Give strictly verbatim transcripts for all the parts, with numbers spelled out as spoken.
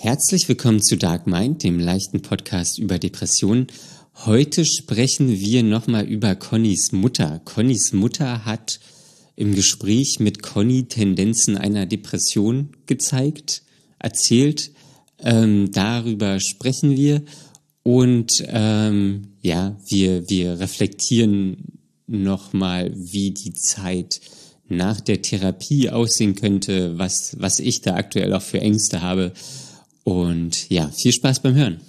Herzlich willkommen zu Dark Mind, dem leichten Podcast über Depressionen. Heute sprechen wir nochmal über Connys Mutter. Connys Mutter hat im Gespräch mit Conny Tendenzen einer Depression gezeigt, erzählt. Ähm, darüber sprechen wir und ähm, ja, wir, wir reflektieren nochmal, wie die Zeit nach der Therapie aussehen könnte, was, was ich da aktuell auch für Ängste habe. Und ja, viel Spaß beim Hören.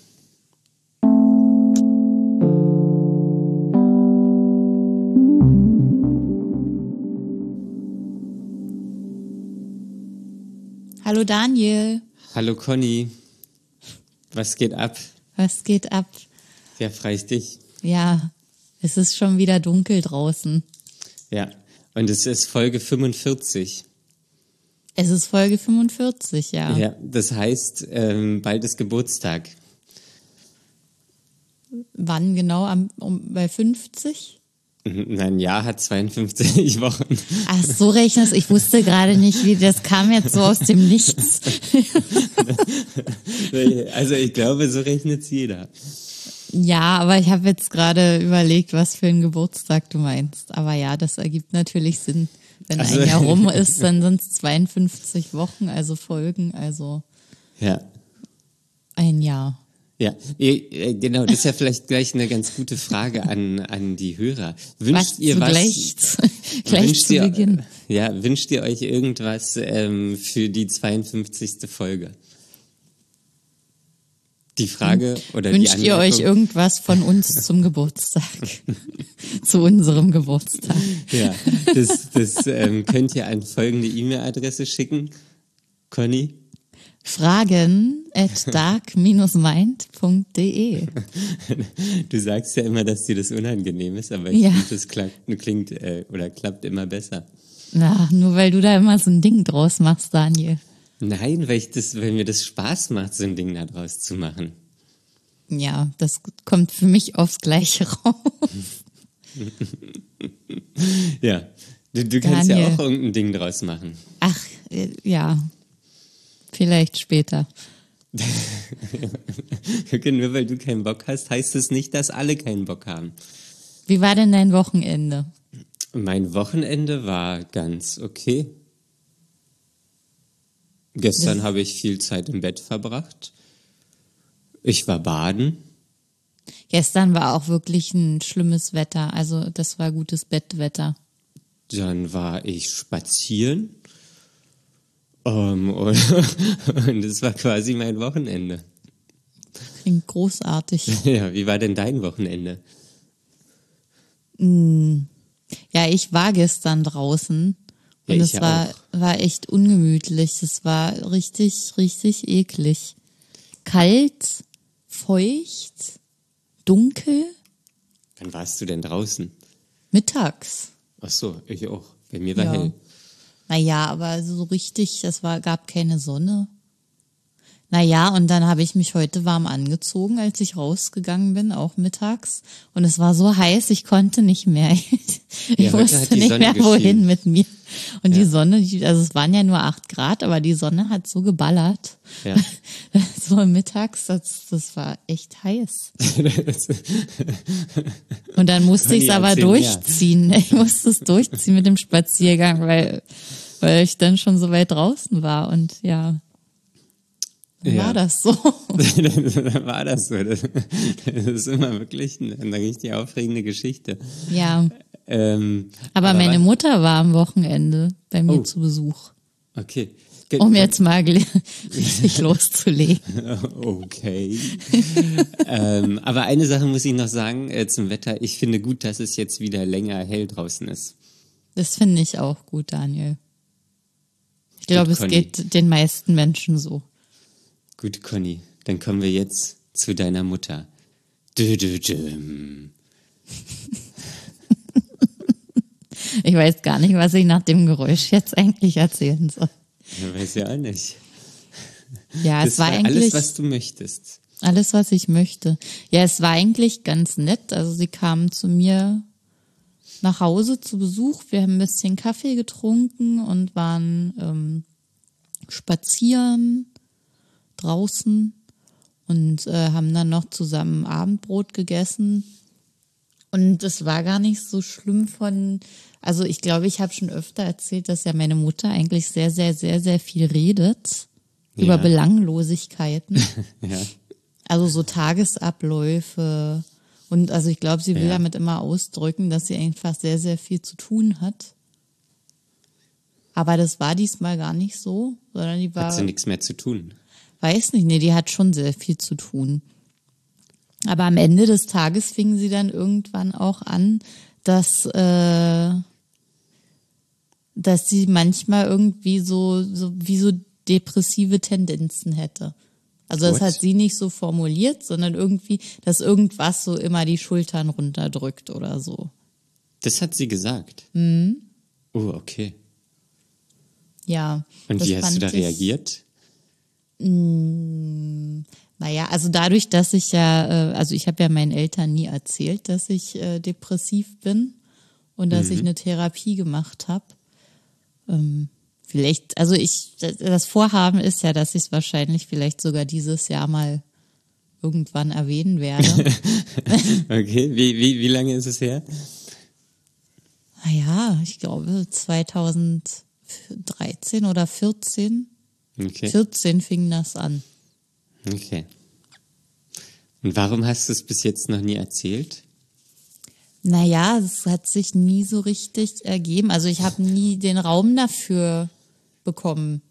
Hallo Daniel. Hallo Conny. Was geht ab? Was geht ab? Wer freut dich? Ja, es ist schon wieder dunkel draußen. Ja, und es ist Folge fünfundvierzig. Es ist Folge fünfundvierzig, ja. Ja, das heißt, ähm, bald ist Geburtstag. Wann genau? Am, um, bei fünfzig? Mein Jahr hat zweiundfünfzig Wochen. Ach, so rechnest. Ich wusste gerade nicht, wie das kam jetzt so aus dem Nichts. Also ich glaube, so rechnet es jeder. Ja, aber ich habe jetzt gerade überlegt, was für ein Geburtstag du meinst. Aber ja, das ergibt natürlich Sinn. Wenn also, ein Jahr rum ist, dann sind es zweiundfünfzig Wochen, also Folgen, also ja. ein Jahr. Ja, genau, das ist ja vielleicht gleich eine ganz gute Frage an, an die Hörer. Wünscht was ihr was? Gleich, gleich wünscht zu ihr, Beginn. Ja, wünscht ihr euch irgendwas ähm, für die zweiundfünfzigste Folge? Die Frage oder Wünscht die ihr Anmerkung? euch irgendwas von uns zum Geburtstag? Zu unserem Geburtstag. Ja, das, das ähm, könnt ihr an folgende E-Mail-Adresse schicken. Conny? Fragen at dark mind punkt de. Du sagst ja immer, dass dir das unangenehm ist, aber ich Ja. finde, das klingt, klingt äh, oder klappt immer besser. Na, nur weil du da immer so ein Ding draus machst, Daniel. Nein, weil, ich das, weil mir das Spaß macht, so ein Ding da draus zu machen. Ja, das kommt für mich aufs Gleiche raus. Ja, du, du kannst Daniel. ja auch irgendein Ding draus machen. Ach, äh, ja. Vielleicht später. Nur weil du keinen Bock hast, heißt es nicht, dass alle keinen Bock haben. Wie war denn dein Wochenende? Mein Wochenende war ganz okay. Gestern Das- habe ich viel Zeit im Bett verbracht. Ich war baden. Gestern war auch wirklich ein schlimmes Wetter. Also das war gutes Bettwetter. Dann war ich spazieren. Um, und das war quasi mein Wochenende. Klingt großartig. Ja, wie war denn dein Wochenende? Ja, ich war gestern draußen Ja, und ich es ja war, auch. war echt ungemütlich. Es war richtig, richtig eklig. Kalt, feucht, dunkel, Wann warst du denn draußen? mittags. Ach so, ich auch. Bei mir war Ja. hell. Naja, aber so richtig, es war, gab keine Sonne. Naja, und dann habe ich mich heute warm angezogen, als ich rausgegangen bin, auch mittags. Und es war so heiß, ich konnte nicht mehr. Ich Ja, heute wusste hat die nicht Sonne mehr, wohin geschienen. mit mir. Und Ja. die Sonne, die, also es waren ja nur acht Grad, aber die Sonne hat so geballert. Ja. So mittags, das, das war echt heiß. Und dann musste ich es Conny, aber erzähl mehr. durchziehen. Ich musste es durchziehen mit dem Spaziergang, weil, weil ich dann schon so weit draußen war. Und ja, dann Ja. war das so. Dann war das so. Das, das ist immer wirklich eine, eine richtig aufregende Geschichte. Ja, Ähm, aber meine was- Mutter war am Wochenende bei mir Oh. zu Besuch, Okay. Ge- um jetzt mal gel- richtig loszulegen. Okay. ähm, aber eine Sache muss ich noch sagen äh, zum Wetter. Ich finde gut, dass es jetzt wieder länger hell draußen ist. Das finde ich auch gut, Daniel. Ich glaube, es Conny. geht den meisten Menschen so. Gut, Conny, dann kommen wir jetzt zu deiner Mutter. Dü, dü, dü. Ich weiß gar nicht, was ich nach dem Geräusch jetzt eigentlich erzählen soll. Ja, weiß ja auch nicht. Ja, Das es war war eigentlich alles, was du möchtest. alles, was ich möchte. Ja, es war eigentlich ganz nett. Also sie kamen zu mir nach Hause zu Besuch. Wir haben ein bisschen Kaffee getrunken und waren ähm, spazieren. draußen und äh, haben dann noch zusammen Abendbrot gegessen. Und es war gar nicht so schlimm von, also ich glaube, ich habe schon öfter erzählt, dass ja meine Mutter eigentlich sehr, sehr, sehr, sehr viel redet Ja. über Belanglosigkeiten. Ja. Also so Tagesabläufe. Und also ich glaube, sie will Ja. damit immer ausdrücken, dass sie einfach sehr, sehr viel zu tun hat. Aber das war diesmal gar nicht so, sondern die war, Hat sie nichts mehr zu tun. weiß nicht, nee, die hat schon sehr viel zu tun. Aber am Ende des Tages fing sie dann irgendwann auch an, dass, äh, dass sie manchmal irgendwie so, so wie so depressive Tendenzen hätte. Also das What? hat sie nicht so formuliert, sondern irgendwie, dass irgendwas so immer die Schultern runterdrückt oder so. Das hat sie gesagt. Mhm. Oh, okay. Ja. Und das wie hast du fand da ich- reagiert? Naja, also dadurch, dass ich ja, äh, also ich habe ja meinen Eltern nie erzählt, dass ich äh, depressiv bin und dass ich eine Therapie gemacht habe. Ähm, vielleicht, also ich, das Vorhaben ist ja, dass ich es wahrscheinlich vielleicht sogar dieses Jahr mal irgendwann erwähnen werde. Okay, wie, wie, wie lange ist es her? Naja, ich glaube zweitausenddreizehn oder vierzehn. Okay, vierzehn fing das an. okay. Und warum hast du es bis jetzt noch nie erzählt? Naja, es hat sich nie so richtig ergeben. Also ich habe nie den Raum dafür bekommen.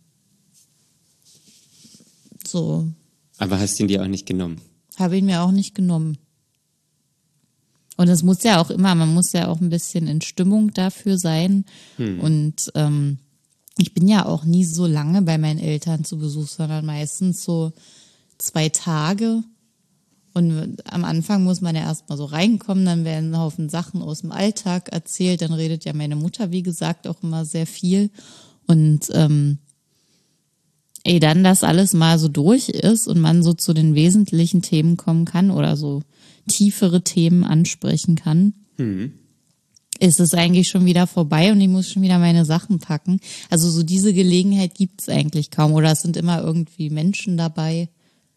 So, Aber hast ihn dir auch nicht genommen? habe ich mir auch nicht genommen. Und es muss ja auch immer, man muss ja auch ein bisschen in Stimmung dafür sein. Und ähm, ich bin ja auch nie so lange bei meinen Eltern zu Besuch, sondern meistens so zwei Tage. Und am Anfang muss man ja erstmal so reinkommen, dann werden ein Haufen Sachen aus dem Alltag erzählt. Dann redet ja meine Mutter, wie gesagt, auch immer sehr viel. Und ähm, ey, dann das alles mal so durch ist und man so zu den wesentlichen Themen kommen kann oder so tiefere Themen ansprechen kann, ist es eigentlich schon wieder vorbei und ich muss schon wieder meine Sachen packen. Also so diese Gelegenheit gibt's eigentlich kaum. Oder es sind immer irgendwie Menschen dabei.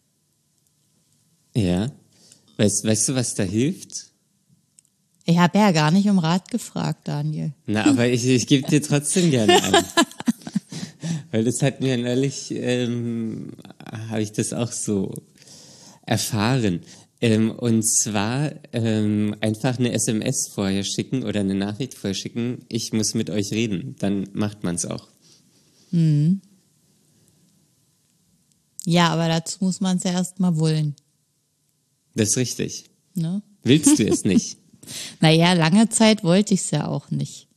Ja. Weißt, weißt du, was da hilft? Ich habe ja gar nicht um Rat gefragt, Daniel. Na, aber ich, ich gebe dir trotzdem gerne ein. Weil das hat mir neulich, ähm, habe ich das auch so erfahren. Ähm, und zwar ähm, einfach eine S M S vorher schicken oder eine Nachricht vorher schicken, ich muss mit euch reden. Dann macht man es auch. Ja, aber dazu muss man es ja erst mal wollen. Das ist richtig. Ne? Willst du es nicht? Naja, lange Zeit wollte ich es ja auch nicht.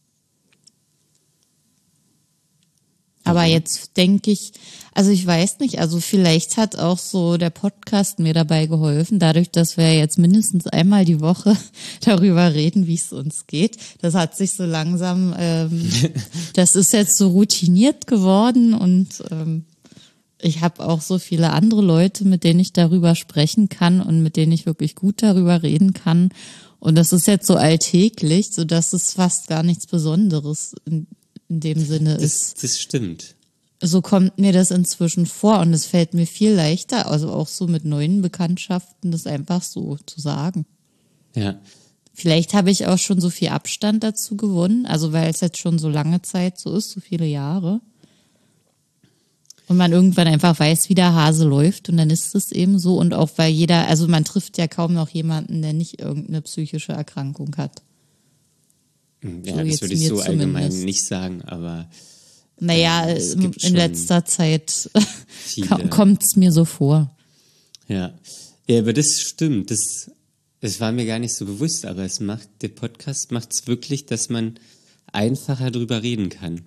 Aber Mhm. jetzt denke ich, also ich weiß nicht, also vielleicht hat auch so der Podcast mir dabei geholfen, dadurch, dass wir jetzt mindestens einmal die Woche darüber reden, wie es uns geht. Das hat sich so langsam, ähm, das ist jetzt so routiniert geworden und ähm, ich habe auch so viele andere Leute, mit denen ich darüber sprechen kann und mit denen ich wirklich gut darüber reden kann. Und das ist jetzt so alltäglich, so dass es fast gar nichts Besonderes in, in dem Sinne ist. Das, das stimmt. So kommt mir das inzwischen vor und es fällt mir viel leichter, also auch so mit neuen Bekanntschaften, das einfach so zu sagen. Ja. Vielleicht habe ich auch schon so viel Abstand dazu gewonnen, also weil es jetzt schon so lange Zeit so ist, so viele Jahre. Und man irgendwann einfach weiß, wie der Hase läuft und dann ist es eben so. Und auch weil jeder, also man trifft ja kaum noch jemanden, der nicht irgendeine psychische Erkrankung hat. Ja, So das jetzt würde ich mir so allgemein zumindest. nicht sagen, aber Naja, Ähm, es in gibt in schon letzter Zeit viele. kommt es mir so vor. ja. Ja, aber das stimmt. Das, das war mir gar nicht so bewusst, aber es macht, der Podcast macht es wirklich, dass man einfacher drüber reden kann.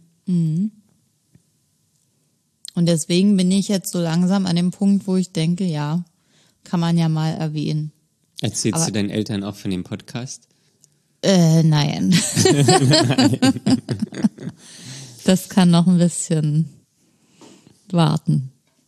Und deswegen bin ich jetzt so langsam an dem Punkt, wo ich denke, ja, kann man ja mal erwähnen. Erzählst Aber- du deinen Eltern auch von dem Podcast? Äh, nein. Das kann noch ein bisschen warten.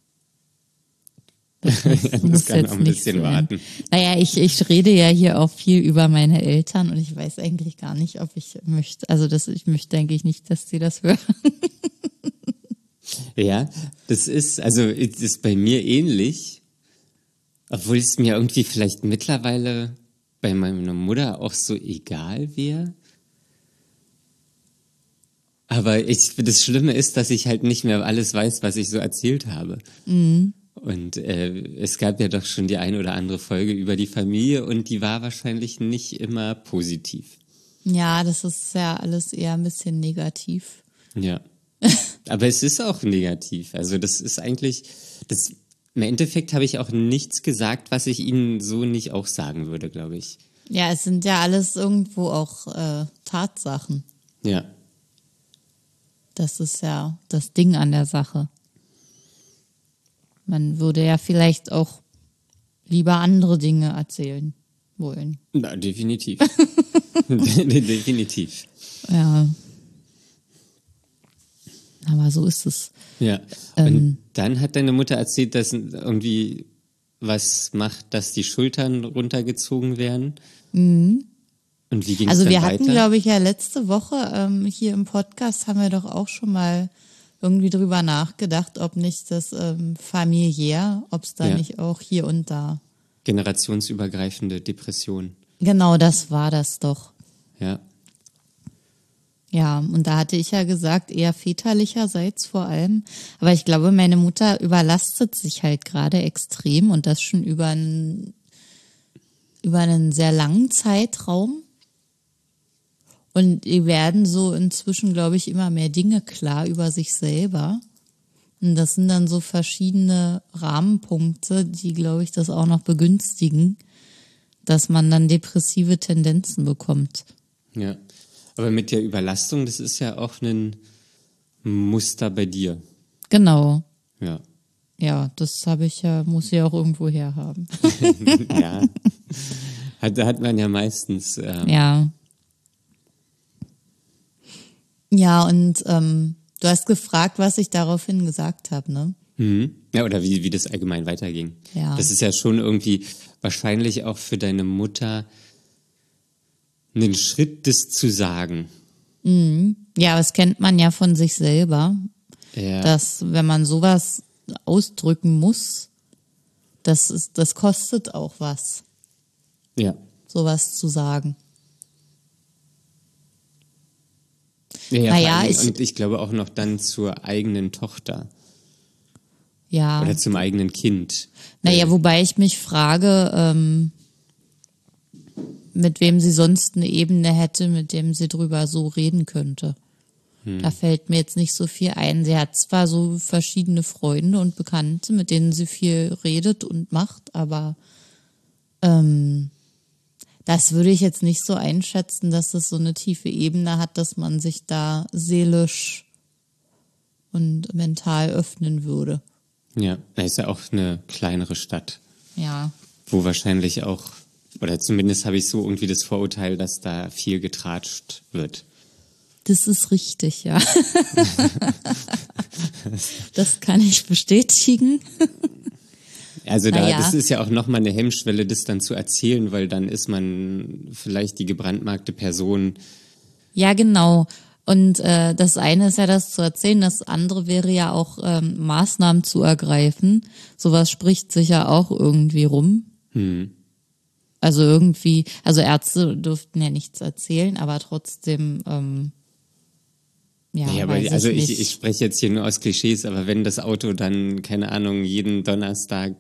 Das, muss, Das muss kann jetzt noch ein nicht bisschen sein. warten. Naja, ich, ich rede ja hier auch viel über meine Eltern und ich weiß eigentlich gar nicht, ob ich möchte, also das, ich möchte, denke ich nicht, dass sie das hören. Ja, das ist, also es ist bei mir ähnlich, obwohl es mir irgendwie vielleicht mittlerweile bei meiner Mutter auch so egal wäre. Aber ich, das Schlimme ist, dass ich halt nicht mehr alles weiß, was ich so erzählt habe. Mhm. Und äh, es gab ja doch schon die eine oder andere Folge über die Familie und die war wahrscheinlich nicht immer positiv. Ja, das ist ja alles eher ein bisschen negativ. Ja. Aber es ist auch negativ. Also das ist eigentlich, das, im Endeffekt habe ich auch nichts gesagt, was ich Ihnen so nicht auch sagen würde, glaube ich. Ja, es sind ja alles irgendwo auch äh, Tatsachen. Ja. Das ist ja das Ding an der Sache. Man würde ja vielleicht auch lieber andere Dinge erzählen wollen. Na, definitiv. Definitiv. Ja. Aber so ist es. Ja. Und Ähm. dann hat deine Mutter erzählt, dass irgendwie was macht, dass die Schultern runtergezogen werden. Mhm. Und wie ging es Also dann wir weiter? hatten, glaube ich, ja letzte Woche ähm, hier im Podcast haben wir doch auch schon mal irgendwie drüber nachgedacht, ob nicht das ähm, familiär, ob es da Ja. nicht auch hier und da. Generationsübergreifende Depression. Genau, das war das doch. Ja. Ja, und da hatte ich ja gesagt, eher väterlicherseits vor allem. Aber ich glaube, meine Mutter überlastet sich halt gerade extrem und das schon über einen, über einen sehr langen Zeitraum. Und ihr werden so inzwischen, glaube ich, immer mehr Dinge klar über sich selber. Und das sind dann so verschiedene Rahmenpunkte, die, glaube ich, das auch noch begünstigen, dass man dann depressive Tendenzen bekommt. Ja. Aber mit der Überlastung, das ist ja auch ein Muster bei dir. Genau. Ja. Ja, das habe ich ja, muss ich ja auch irgendwo herhaben. Ja. Hat, hat man ja meistens. Ähm, Ja. Ja, und ähm, du hast gefragt, was ich daraufhin gesagt habe, ne? Mhm. Ja, oder wie, wie das allgemein weiterging. Ja. Das ist ja schon irgendwie wahrscheinlich auch für deine Mutter einen Schritt, das zu sagen. Mhm. Ja, das kennt man ja von sich selber, Ja. dass wenn man sowas ausdrücken muss, das ist, das kostet auch was, Ja. sowas zu sagen. Ja, ja, Naja, vor allen Dingen, ich- und ich glaube auch noch dann zur eigenen Tochter Ja. oder zum eigenen Kind. Naja, wobei ich mich frage, ähm, mit wem sie sonst eine Ebene hätte, mit dem sie drüber so reden könnte. Hm. Da fällt mir jetzt nicht so viel ein. Sie hat zwar so verschiedene Freunde und Bekannte, mit denen sie viel redet und macht, aber ähm, das würde ich jetzt nicht so einschätzen, dass es so eine tiefe Ebene hat, dass man sich da seelisch und mental öffnen würde. Ja, da ist ja auch eine kleinere Stadt, Ja. wo wahrscheinlich auch, oder zumindest habe ich so irgendwie das Vorurteil, dass da viel getratscht wird. Das ist richtig, ja. Das kann ich bestätigen. Also da, Naja. das ist ja auch nochmal eine Hemmschwelle, das dann zu erzählen, weil dann ist man vielleicht die gebrandmarkte Person. Ja, genau. Und äh, das eine ist ja das zu erzählen, das andere wäre ja auch ähm, Maßnahmen zu ergreifen. Sowas spricht sich ja auch irgendwie rum. Hm. Also irgendwie, also Ärzte dürften ja nichts erzählen, aber trotzdem, ähm, ja, Ja, aber weiß also ich ich, nicht. ich spreche jetzt hier nur aus Klischees, aber wenn das Auto dann, keine Ahnung, jeden Donnerstag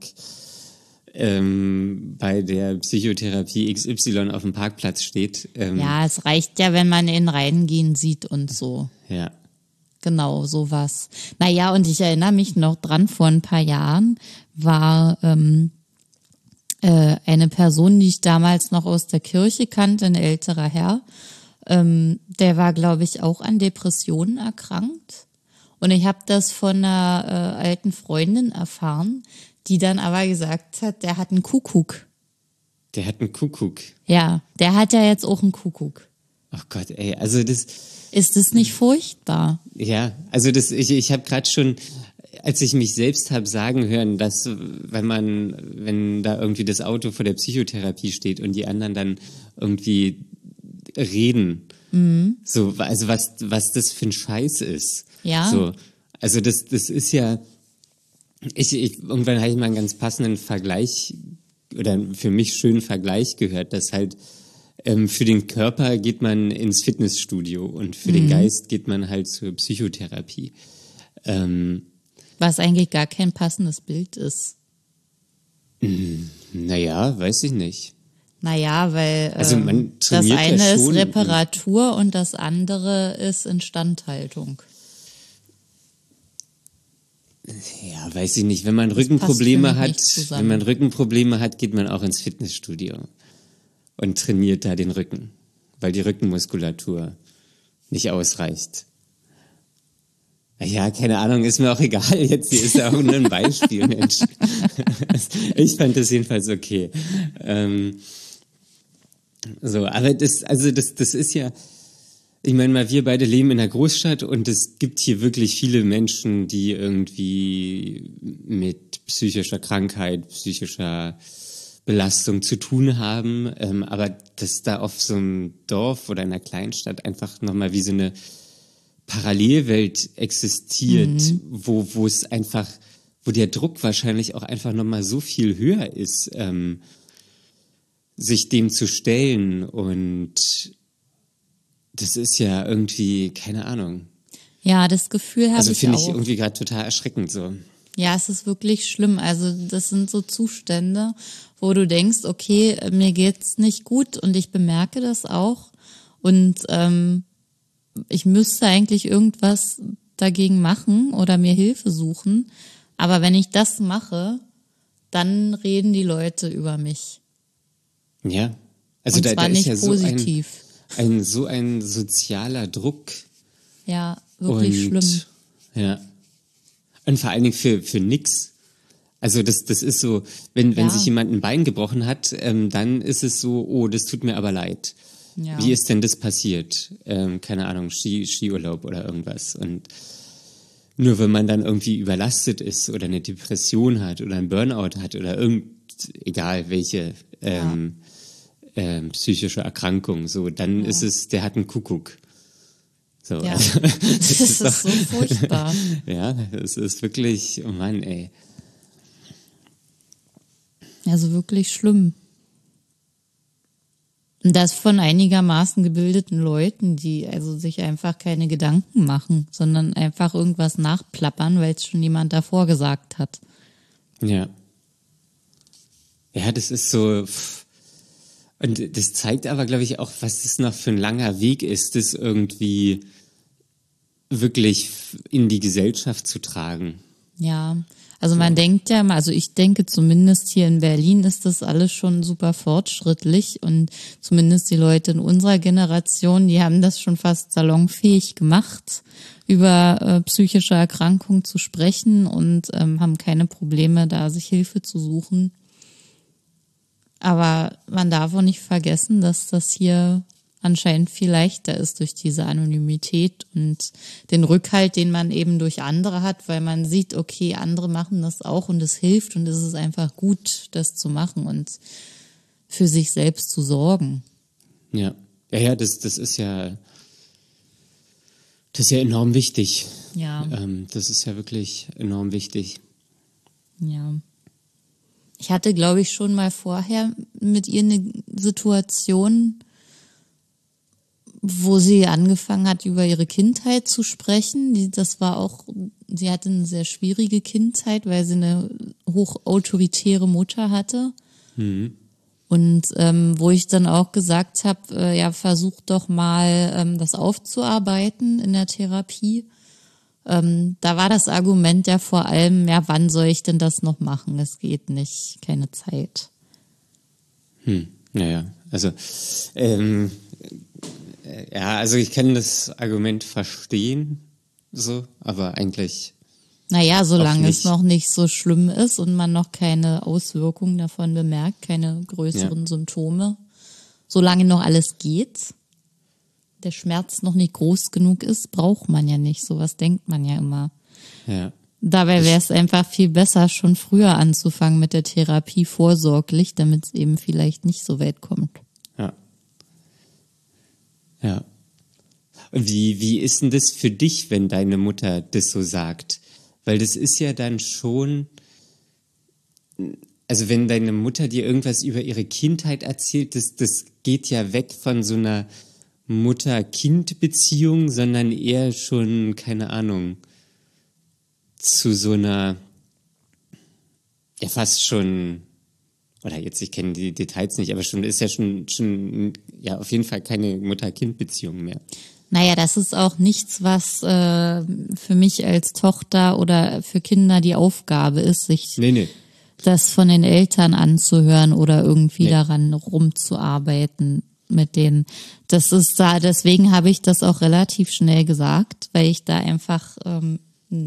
ähm, bei der Psychotherapie X Y auf dem Parkplatz steht. Ähm, Ja, es reicht ja, wenn man ihn reingehen sieht und so. ja. Genau, sowas. Naja, und ich erinnere mich noch dran, vor ein paar Jahren war ähm, äh, eine Person, die ich damals noch aus der Kirche kannte, ein älterer Herr, ähm, der war, glaube ich, auch an Depressionen erkrankt. Und ich habe das von einer äh, alten Freundin erfahren, die dann aber gesagt hat, der hat einen Kuckuck. Der hat einen Kuckuck. Ja, der hat ja jetzt auch einen Kuckuck. Ach Gott, ey, also das, Ist das nicht furchtbar? ja, also das, ich, ich habe gerade schon, als ich mich selbst habe sagen hören, dass wenn man, wenn da irgendwie das Auto vor der Psychotherapie steht und die anderen dann irgendwie reden, Mhm. so, also was, was das für ein Scheiß ist. Ja. So, Also das, das ist ja, ich, ich, irgendwann habe ich mal einen ganz passenden Vergleich oder einen für mich schönen Vergleich gehört, dass halt ähm, für den Körper geht man ins Fitnessstudio und für mhm. den Geist geht man halt zur Psychotherapie. Ähm, Was eigentlich gar kein passendes Bild ist. Naja, weiß ich nicht. Naja, weil also man ähm, das eine ja ist Reparatur und das andere ist Instandhaltung. Ja, weiß ich nicht. Wenn man das Rückenprobleme hat, wenn man Rückenprobleme hat, geht man auch ins Fitnessstudio und trainiert da den Rücken, weil die Rückenmuskulatur nicht ausreicht. Ja, keine Ahnung, ist mir auch egal. Jetzt hier ist ja auch nur ein Beispiel, Mensch. Ich fand das jedenfalls okay. Ähm, so, aber das, also das, das ist ja, ich meine mal, wir beide leben in einer Großstadt und es gibt hier wirklich viele Menschen, die irgendwie mit psychischer Krankheit, psychischer Belastung zu tun haben. Ähm, aber dass da auf so einem Dorf oder in einer Kleinstadt einfach nochmal wie so eine Parallelwelt existiert, mhm. wo, wo es einfach, wo der Druck wahrscheinlich auch einfach nochmal so viel höher ist, ähm, sich dem zu stellen und das ist ja irgendwie, keine Ahnung. Ja, das Gefühl habe also ich auch. Also finde ich irgendwie gerade total erschreckend so. Ja, es ist wirklich schlimm. Also das sind so Zustände, wo du denkst, okay, mir geht's nicht gut und ich bemerke das auch und ähm, ich müsste eigentlich irgendwas dagegen machen oder mir Hilfe suchen. Aber wenn ich das mache, dann reden die Leute über mich. Ja, also und da, zwar da ist nicht ja positiv. so ein, ein so ein sozialer Druck. Ja, wirklich und, schlimm. Ja. Und vor allen Dingen für, für nix. Also das, das ist so, wenn, wenn Ja. sich jemand ein Bein gebrochen hat, ähm, dann ist es so, oh, das tut mir aber leid. Ja. Wie ist denn das passiert? Ähm, keine Ahnung, Ski, Skiurlaub oder irgendwas. Und nur wenn man dann irgendwie überlastet ist oder eine Depression hat oder ein Burnout hat oder irgend, egal welche ähm, ja. ähm, psychische Erkrankung, so, dann ja. ist es, der hat einen Kuckuck. So, ja. also, das, das ist, ist doch, so furchtbar. Ja, das ist wirklich, oh Mann, ey. Also wirklich schlimm. Und das von einigermaßen gebildeten Leuten, die also sich einfach keine Gedanken machen, sondern einfach irgendwas nachplappern, weil es schon jemand davor gesagt hat. Ja. Ja, das ist so. Und das zeigt aber, glaube ich, auch, was das noch für ein langer Weg ist, das irgendwie wirklich in die Gesellschaft zu tragen. Ja, also man so. denkt ja mal, also ich denke zumindest hier in Berlin ist das alles schon super fortschrittlich und zumindest die Leute in unserer Generation, die haben das schon fast salonfähig gemacht, über äh, psychische Erkrankungen zu sprechen und ähm, haben keine Probleme, da sich Hilfe zu suchen. Aber man darf auch nicht vergessen, dass das hier anscheinend viel leichter ist durch diese Anonymität und den Rückhalt, den man eben durch andere hat, weil man sieht, okay, andere machen das auch und es hilft und es ist einfach gut, das zu machen und für sich selbst zu sorgen. Ja, ja, ja, das, das ist ja, das ist ja enorm wichtig. Ja. Ähm, das ist ja wirklich enorm wichtig. Ja. Ich hatte, glaube ich, schon mal vorher mit ihr eine Situation, wo sie angefangen hat, über ihre Kindheit zu sprechen. Die, das war auch, sie hatte eine sehr schwierige Kindheit, weil sie eine hochautoritäre Mutter hatte. Mhm. Und ähm, wo ich dann auch gesagt habe, äh, ja, versuch doch mal, ähm, das aufzuarbeiten in der Therapie. Ähm, da war das Argument ja vor allem, ja, wann soll ich denn das noch machen? Es geht nicht, keine Zeit. Hm, naja, also ähm, ja, also ich kann das Argument verstehen, so, aber eigentlich. Naja, solange es noch nicht so schlimm ist und man noch keine Auswirkungen davon bemerkt, keine größeren ja. Symptome, solange noch alles geht, der Schmerz noch nicht groß genug ist, braucht man ja nicht. Sowas denkt man ja immer. Ja. Dabei wäre es einfach viel besser, schon früher anzufangen mit der Therapie vorsorglich, damit es eben vielleicht nicht so weit kommt. Ja. Ja. Und wie, wie ist denn das für dich, wenn deine Mutter das so sagt? Weil das ist ja dann schon, also wenn deine Mutter dir irgendwas über ihre Kindheit erzählt, das, das geht ja weg von so einer Mutter-Kind-Beziehung, sondern eher schon, keine Ahnung, zu so einer, ja fast schon, oder jetzt, ich kenne die Details nicht, aber schon ist ja schon, schon ja auf jeden Fall keine Mutter-Kind-Beziehung mehr. Naja, das ist auch nichts, was äh, für mich als Tochter oder für Kinder die Aufgabe ist, sich Nee, nee. das von den Eltern anzuhören oder irgendwie Nee. daran rumzuarbeiten mit denen. Das ist da, deswegen habe ich das auch relativ schnell gesagt, weil ich da einfach ähm,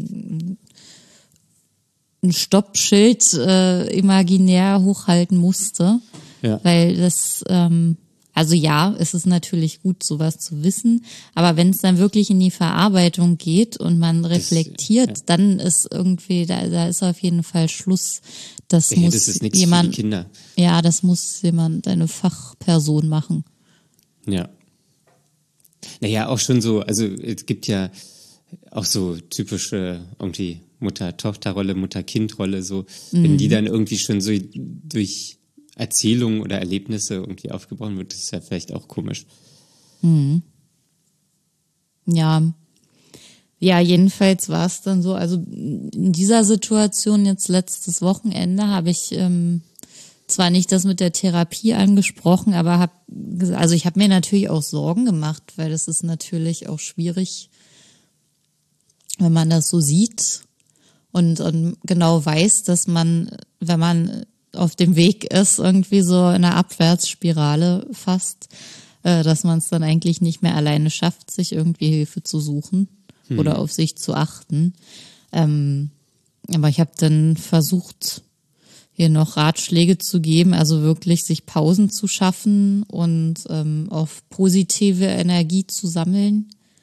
ein Stoppschild äh, imaginär hochhalten musste, Ja. weil das, ähm, also ja, es ist natürlich gut, sowas zu wissen, aber wenn es dann wirklich in die Verarbeitung geht und man reflektiert, ja. dann ist irgendwie, da, da ist auf jeden Fall Schluss. Das Ja, muss das ist nichts für jemand, die Kinder. ja, das muss jemand, eine Fachperson machen. Ja. Naja, auch schon so, also es gibt ja auch so typische irgendwie Mutter-Tochter-Rolle, Mutter-Kind-Rolle, so, mhm. wenn die dann irgendwie schon so durch Erzählungen oder Erlebnisse irgendwie aufgebrochen wird, das ist ja vielleicht auch komisch. Mhm. Ja. Ja, jedenfalls war es dann so, also in dieser Situation jetzt letztes Wochenende habe ich ähm, zwar nicht das mit der Therapie angesprochen, aber habe, also ich habe mir natürlich auch Sorgen gemacht, weil das ist natürlich auch schwierig, wenn man das so sieht und, und genau weiß, dass man, wenn man auf dem Weg ist, irgendwie so in einer Abwärtsspirale fast, äh, dass man es dann eigentlich nicht mehr alleine schafft, sich irgendwie Hilfe zu suchen hm. oder auf sich zu achten. Ähm, aber ich habe dann versucht, hier noch Ratschläge zu geben, also wirklich sich Pausen zu schaffen und ähm, auf positive Energie zu sammeln.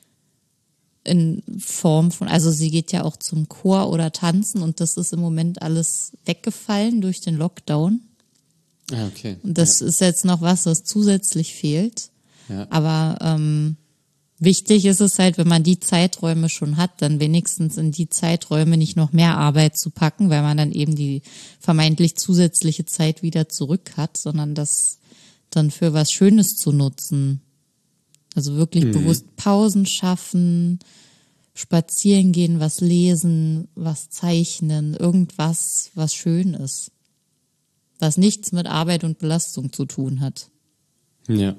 In Form von, also sie geht ja auch zum Chor oder tanzen und das ist im Moment alles weggefallen durch den Lockdown. Ah, okay. Und das ja. ist jetzt noch was, was zusätzlich fehlt. Ja. Aber ähm, wichtig ist es halt, wenn man die Zeiträume schon hat, dann wenigstens in die Zeiträume nicht noch mehr Arbeit zu packen, weil man dann eben die vermeintlich zusätzliche Zeit wieder zurück hat, sondern das dann für was Schönes zu nutzen. Also wirklich mhm. bewusst Pausen schaffen, spazieren gehen, was lesen, was zeichnen, irgendwas, was schön ist. Was nichts mit Arbeit und Belastung zu tun hat. Ja.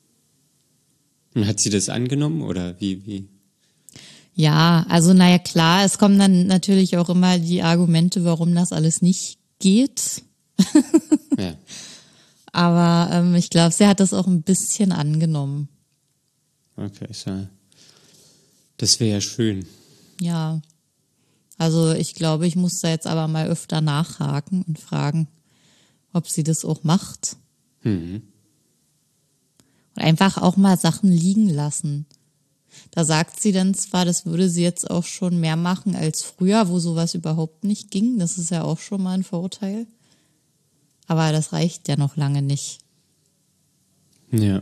Und hat sie das angenommen oder wie, wie? Ja, also naja klar, es kommen dann natürlich auch immer die Argumente, warum das alles nicht geht. Ja. Aber ähm, ich glaube, sie hat das auch ein bisschen angenommen. Okay, so. Das wäre ja schön. Ja, also ich glaube, ich muss da jetzt aber mal öfter nachhaken und fragen, ob sie das auch macht. Mhm. Und einfach auch mal Sachen liegen lassen. Da sagt sie dann zwar, das würde sie jetzt auch schon mehr machen als früher, wo sowas überhaupt nicht ging. Das ist ja auch schon mal ein Vorteil. Aber das reicht ja noch lange nicht. Ja.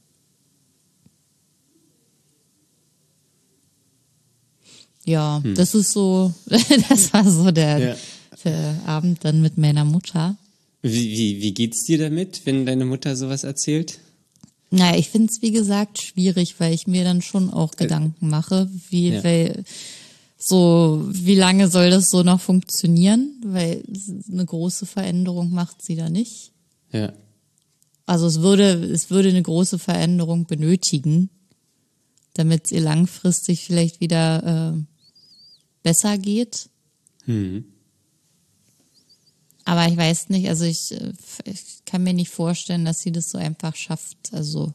Ja, hm. das ist so, das war so der, ja. der Abend dann mit meiner Mutter. Wie, wie, wie geht's dir damit, wenn deine Mutter sowas erzählt? Naja, ich finde es, wie gesagt, schwierig, weil ich mir dann schon auch Gedanken mache, wie, ja. weil, so, wie lange soll das so noch funktionieren? Weil eine große Veränderung macht sie da nicht. Ja. Also es würde, es würde eine große Veränderung benötigen, damit es ihr langfristig vielleicht wieder äh, besser geht. Mhm. Aber ich weiß nicht, also ich, ich kann mir nicht vorstellen, dass sie das so einfach schafft. Also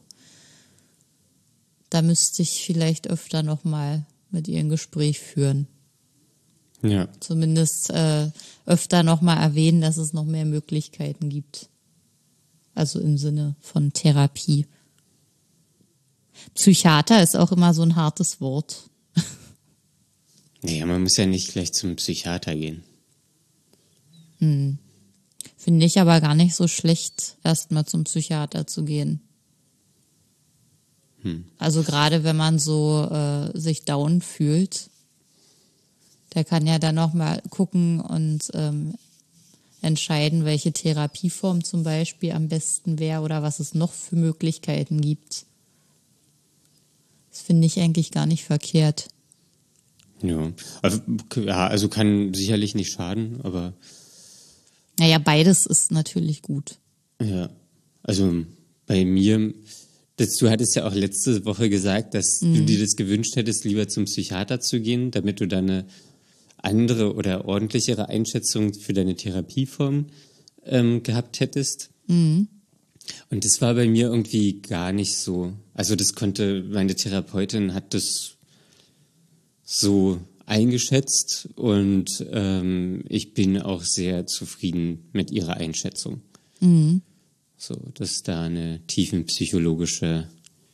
da müsste ich vielleicht öfter nochmal mit ihr ein Gespräch führen. Ja. Zumindest äh, öfter nochmal erwähnen, dass es noch mehr Möglichkeiten gibt. Also im Sinne von Therapie. Psychiater ist auch immer so ein hartes Wort. Naja, man muss ja nicht gleich zum Psychiater gehen. Hm. Finde ich aber gar nicht so schlecht, erstmal zum Psychiater zu gehen. Hm. Also gerade wenn man so äh, sich down fühlt, der kann ja dann nochmal gucken und ähm, entscheiden, welche Therapieform zum Beispiel am besten wäre oder was es noch für Möglichkeiten gibt. Das finde ich eigentlich gar nicht verkehrt. Ja. Also, ja, also kann sicherlich nicht schaden, aber Naja, beides ist natürlich gut. ja, also bei mir, das, du hattest ja auch letzte Woche gesagt, dass Mhm. du dir das gewünscht hättest, lieber zum Psychiater zu gehen, damit du dann eine andere oder ordentlichere Einschätzung für deine Therapieform ähm, gehabt hättest. Mhm. Und das war bei mir irgendwie gar nicht so. Also das konnte, meine Therapeutin hat das so eingeschätzt und ähm, ich bin auch sehr zufrieden mit ihrer Einschätzung. Mhm. So, dass da eine tiefenpsychologische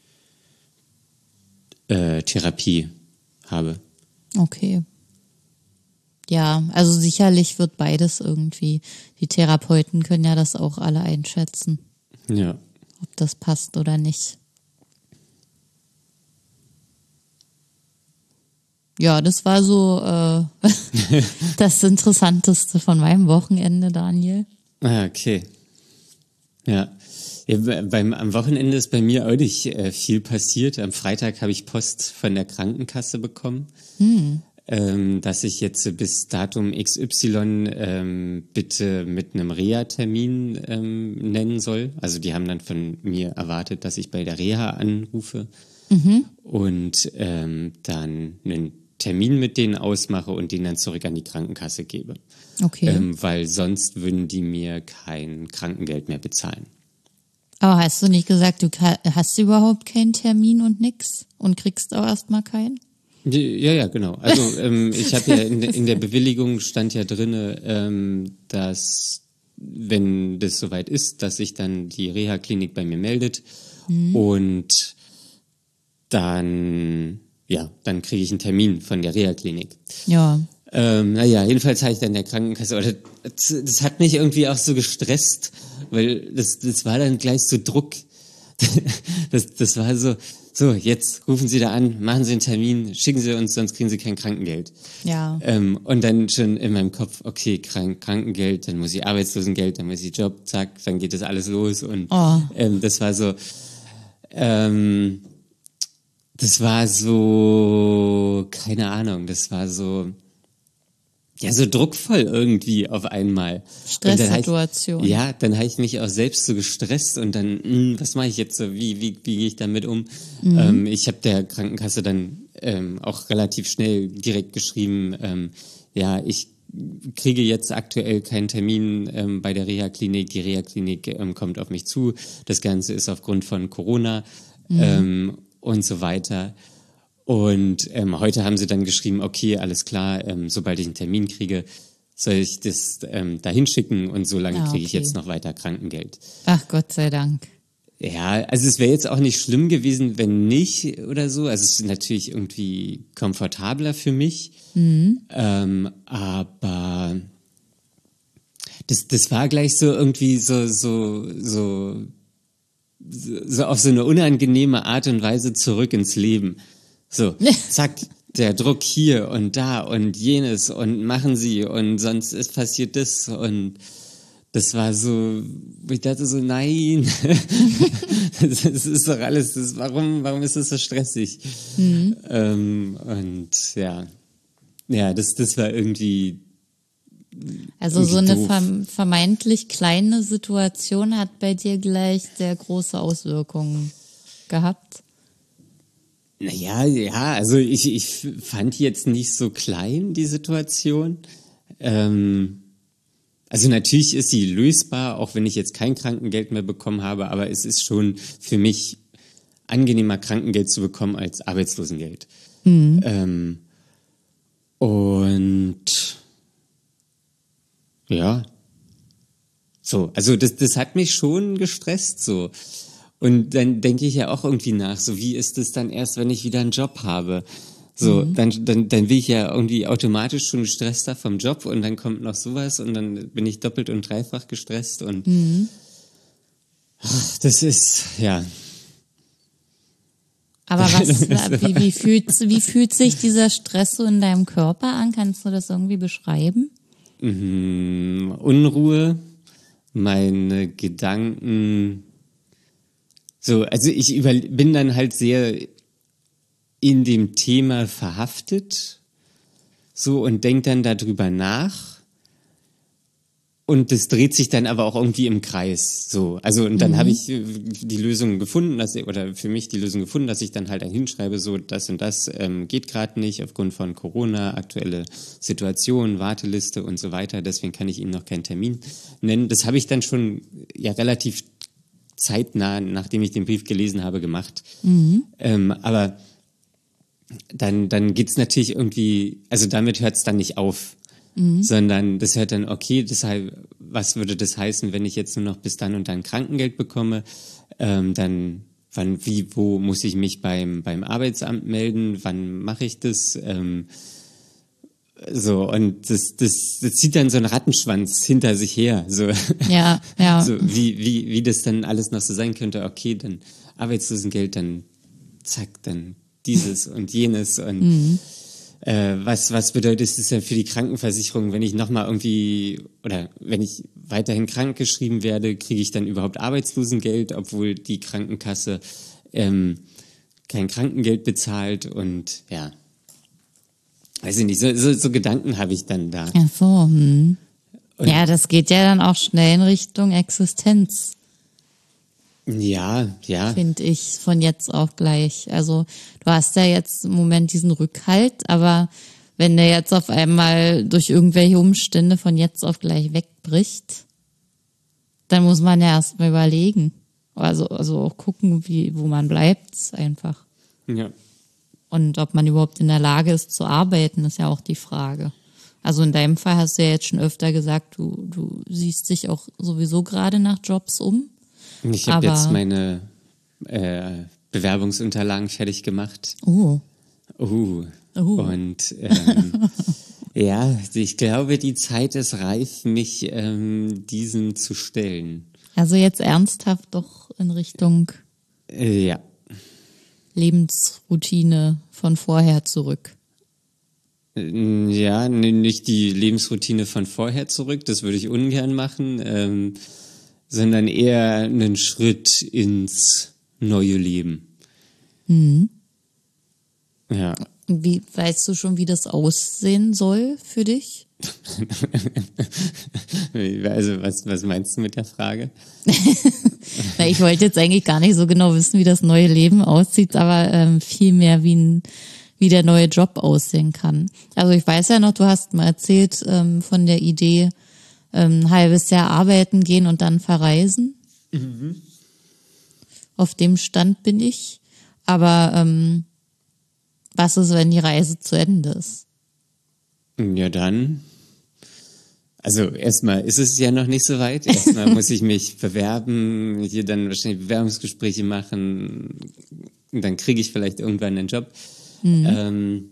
äh, Therapie habe. Okay. Ja, also sicherlich wird beides irgendwie. Die Therapeuten können ja das auch alle einschätzen, Ja. ob das passt oder nicht. Ja, das war so äh, das Interessanteste von meinem Wochenende, Daniel. Ah, okay. Ja. Ja, be- beim, am Wochenende ist bei mir auch nicht äh, viel passiert. Am Freitag habe ich Post von der Krankenkasse bekommen, Hm. ähm, dass ich jetzt bis Datum X Y ähm, bitte mit einem Reha-Termin ähm, nennen soll. Also die haben dann von mir erwartet, dass ich bei der Reha anrufe Mhm. und ähm, dann einen Termin mit denen ausmache und den dann zurück an die Krankenkasse gebe. Okay. Ähm, weil sonst würden die mir kein Krankengeld mehr bezahlen. Aber hast du nicht gesagt, du ka- hast überhaupt keinen Termin und nix und kriegst auch erstmal keinen? Ja, ja, genau. Also ähm, ich habe ja in, in der Bewilligung stand ja drinne, ähm, dass wenn das soweit ist, dass sich dann die Reha-Klinik bei mir meldet und dann ja, dann kriege ich einen Termin von der Reha-Klinik. Ja. Ähm, naja, jedenfalls habe ich dann der Krankenkasse, oder das, das hat mich irgendwie auch so gestresst, weil das, das war dann gleich so Druck. Das, das war so, so, jetzt rufen Sie da an, machen Sie einen Termin, schicken Sie uns, sonst kriegen Sie kein Krankengeld. Ja. Ähm, und dann schon in meinem Kopf, okay, Krank Krankengeld, dann muss ich Arbeitslosengeld, dann muss ich Job, zack, dann geht das alles los. Und Oh. ähm, das war so, ähm, das war so, keine Ahnung, das war so, ja, so druckvoll irgendwie auf einmal. Und dann hab ich, Stresssituation. ja, dann habe ich mich auch selbst so gestresst und dann, mh, was mache ich jetzt so, wie, wie, wie gehe ich damit um? Mhm. Ähm, ich habe der Krankenkasse dann ähm, auch relativ schnell direkt geschrieben, ähm, ja, ich kriege jetzt aktuell keinen Termin ähm, bei der Reha-Klinik. Die Reha-Klinik ähm, kommt auf mich zu. Das Ganze ist aufgrund von Corona ähm, und so weiter. Und ähm, heute haben sie dann geschrieben, okay, alles klar, ähm, sobald ich einen Termin kriege, soll ich das ähm, dahin schicken und so lange Ah, kriege ich okay. jetzt noch weiter Krankengeld. Ach, Gott sei Dank. Ja, also es wäre jetzt auch nicht schlimm gewesen, wenn nicht oder so. Also es ist natürlich irgendwie komfortabler für mich. Mhm. Ähm, aber das, das war gleich so irgendwie so, so, so, so auf so eine unangenehme Art und Weise zurück ins Leben. So, zack, der Druck hier und da und jenes und machen Sie und sonst ist passiert das und das war so, ich dachte so, nein, das, das ist doch alles, das, warum, warum ist das so stressig? Mhm. Ähm, und ja, ja, das, das war irgendwie, Also so eine doof. verm- vermeintlich kleine Situation hat bei dir gleich sehr große Auswirkungen gehabt. naja, ja, also ich, ich fand die jetzt nicht so klein, die Situation. Ähm, also natürlich ist sie lösbar, auch wenn ich jetzt kein Krankengeld mehr bekommen habe, aber es ist schon für mich angenehmer, Krankengeld zu bekommen als Arbeitslosengeld. Mhm. Ähm, und ja, so, also das, das hat mich schon gestresst so. Und dann denke ich ja auch irgendwie nach, so wie ist es dann erst, wenn ich wieder einen Job habe? So, Mhm. dann, dann, dann bin ich ja irgendwie automatisch schon gestresster vom Job und dann kommt noch sowas und dann bin ich doppelt und dreifach gestresst und Mhm. das ist, ja. Aber was, wie, wie fühlt, wie fühlt sich dieser Stress so in deinem Körper an? Kannst du das irgendwie beschreiben? Mhm, Unruhe, meine Gedanken, so, also ich über, bin dann halt sehr in dem Thema verhaftet, so, und denk dann darüber nach. Und das dreht sich dann aber auch irgendwie im Kreis, so. Also, und dann mhm. habe ich die Lösung gefunden, dass, oder für mich die Lösung gefunden, dass ich dann halt dann hinschreibe, so, das und das ähm, geht gerade nicht aufgrund von Corona, aktuelle Situation, Warteliste und so weiter. Deswegen kann ich Ihnen noch keinen Termin nennen. Das habe ich dann schon ja relativ zeitnah, nachdem ich den Brief gelesen habe, gemacht. Mhm. Ähm, aber dann, dann geht's natürlich irgendwie, also damit hört's dann nicht auf. Mhm. Sondern das hört dann, okay, deshalb, was würde das heißen, wenn ich jetzt nur noch bis dann und dann Krankengeld bekomme? Ähm, dann, wann, wie, wo muss ich mich beim, beim Arbeitsamt melden? Wann mache ich das? Ähm, so, und das, das, das zieht dann so einen Rattenschwanz hinter sich her. So, ja, ja. So, wie, wie, wie das dann alles noch so sein könnte. Okay, dann Arbeitslosengeld, dann zack, dann dieses und jenes und mhm. Äh, was, was bedeutet es denn für die Krankenversicherung, wenn ich nochmal irgendwie, oder wenn ich weiterhin krankgeschrieben werde, kriege ich dann überhaupt Arbeitslosengeld, obwohl die Krankenkasse ähm, kein Krankengeld bezahlt und ja, weiß ich nicht, so, so, so Gedanken habe ich dann da. Ach so, hm. Ja, das geht ja dann auch schnell in Richtung Existenz. Ja, ja. Finde ich von jetzt auf gleich. Also du hast ja jetzt im Moment diesen Rückhalt, aber wenn der jetzt auf einmal durch irgendwelche Umstände von jetzt auf gleich wegbricht, dann muss man ja erst mal überlegen. Also, also auch gucken, wie, wo man bleibt einfach. Ja. Und ob man überhaupt in der Lage ist zu arbeiten, ist ja auch die Frage. Also in deinem Fall hast du ja jetzt schon öfter gesagt, du, du siehst dich auch sowieso gerade nach Jobs um. Ich habe jetzt meine äh, Bewerbungsunterlagen fertig gemacht. Oh. Uh. Uh. Und ähm, ja, ich glaube, die Zeit ist reif, mich ähm, diesen zu stellen. Also jetzt ernsthaft doch in Richtung äh, ja. Lebensroutine von vorher zurück. Ja, nicht die Lebensroutine von vorher zurück, das würde ich ungern machen. Ähm, sondern eher einen Schritt ins neue Leben. Mhm. Ja. Wie, weißt du schon, wie das aussehen soll für dich? Also, was, was meinst du mit der Frage? Na, ich wollte jetzt eigentlich gar nicht so genau wissen, wie das neue Leben aussieht, aber ähm, viel mehr, wie, ein, wie der neue Job aussehen kann. Also ich weiß ja noch, du hast mal erzählt ähm, von der Idee, ein halbes Jahr arbeiten gehen und dann verreisen. Mhm. Auf dem Stand bin ich. Aber ähm, was ist, wenn die Reise zu Ende ist? Ja, dann. Also erstmal ist es ja noch nicht so weit. Erstmal muss ich mich bewerben, hier dann wahrscheinlich Bewerbungsgespräche machen. Und dann kriege ich vielleicht irgendwann einen Job. Mhm. Ähm,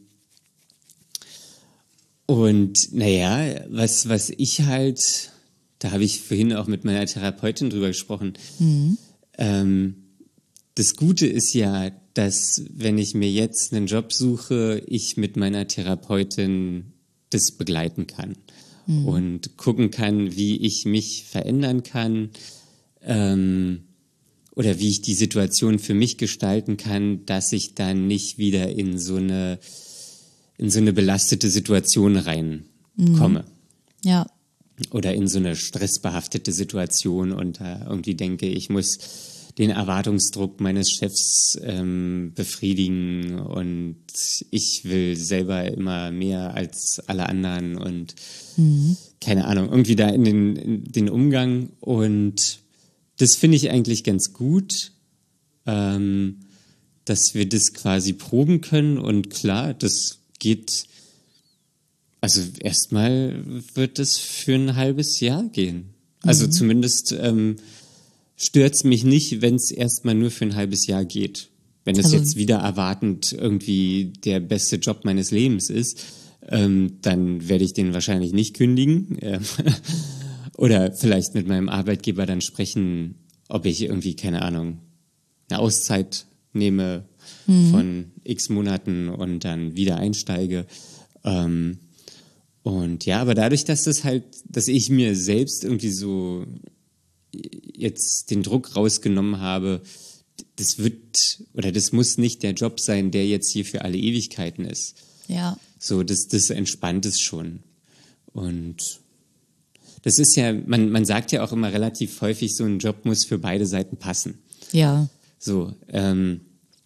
Und naja, was, was ich halt, da habe ich vorhin auch mit meiner Therapeutin drüber gesprochen, mhm. ähm, das Gute ist ja, dass wenn ich mir jetzt einen Job suche, ich mit meiner Therapeutin das begleiten kann mhm. und gucken kann, wie ich mich verändern kann ähm, oder wie ich die Situation für mich gestalten kann, dass ich dann nicht wieder in so eine in so eine belastete Situation reinkomme. Mhm. Ja. Oder in so eine stressbehaftete Situation und äh, irgendwie denke, ich muss den Erwartungsdruck meines Chefs ähm, befriedigen und ich will selber immer mehr als alle anderen und mhm. keine Ahnung, irgendwie da in den, in den Umgang und das finde ich eigentlich ganz gut, ähm, dass wir das quasi proben können und klar, das geht, also erstmal wird es für ein halbes Jahr gehen. Also mhm. zumindest ähm, stört es mich nicht, wenn es erstmal nur für ein halbes Jahr geht. Wenn es also, jetzt wieder erwartend irgendwie der beste Job meines Lebens ist, ähm, dann werde ich den wahrscheinlich nicht kündigen. Äh, oder vielleicht mit meinem Arbeitgeber dann sprechen, ob ich irgendwie, keine Ahnung, eine Auszeit nehme mhm. von x Monaten und dann wieder einsteige. Ähm, und ja, aber dadurch, dass das halt, dass ich mir selbst irgendwie so jetzt den Druck rausgenommen habe, das wird oder das muss nicht der Job sein, der jetzt hier für alle Ewigkeiten ist. Ja. So, das, das entspannt es schon. Und das ist ja, man, man sagt ja auch immer relativ häufig, so ein Job muss für beide Seiten passen. Ja. So, ähm.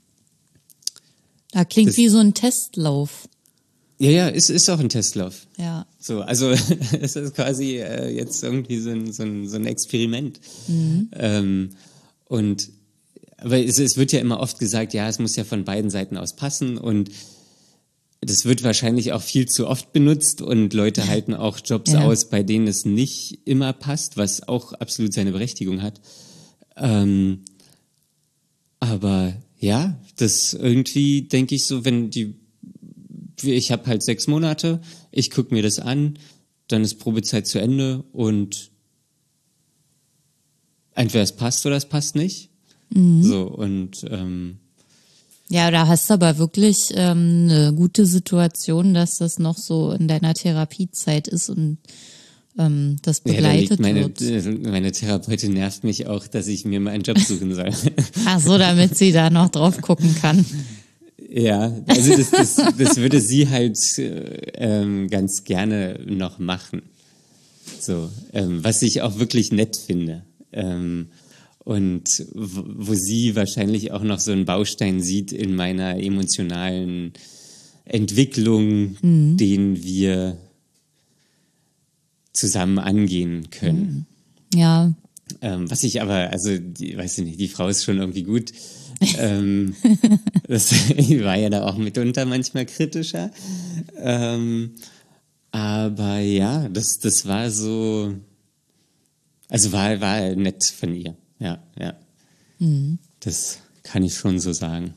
Da klingt das, wie so ein Testlauf. Ja, ja, es ist auch ein Testlauf. Ja. So, also es ist quasi äh, jetzt irgendwie so ein, so ein, so ein Experiment. Mhm. Ähm, und aber es, es wird ja immer oft gesagt, ja, es muss ja von beiden Seiten aus passen und das wird wahrscheinlich auch viel zu oft benutzt und Leute halten auch Jobs ja. aus, bei denen es nicht immer passt, was auch absolut seine Berechtigung hat. Ähm, aber ja, das irgendwie denke ich so, wenn die, ich habe halt sechs Monate, ich gucke mir das an, dann ist Probezeit zu Ende und entweder es passt oder es passt nicht. Mhm. So und ähm, ja, da hast du aber wirklich ähm, eine gute Situation, dass das noch so in deiner Therapiezeit ist und ähm, das begleitet ja, da liegt wird. meine, meine Therapeutin nervt mich auch, dass ich mir mal einen Job suchen soll. Ach so, damit sie da noch drauf gucken kann. Ja, also das, das, das würde sie halt ähm, ganz gerne noch machen. So, ähm, was ich auch wirklich nett finde. Ähm, und wo sie wahrscheinlich auch noch so einen Baustein sieht in meiner emotionalen Entwicklung, mhm. den wir zusammen angehen können. Mhm. Ja. Ähm, was ich aber, also, die, weiß ich nicht, die Frau ist schon irgendwie gut. ähm, das war ja da auch mitunter manchmal kritischer. Ähm, aber ja, das, das war so, also war, war nett von ihr. Ja, ja. Mhm. Das kann ich schon so sagen.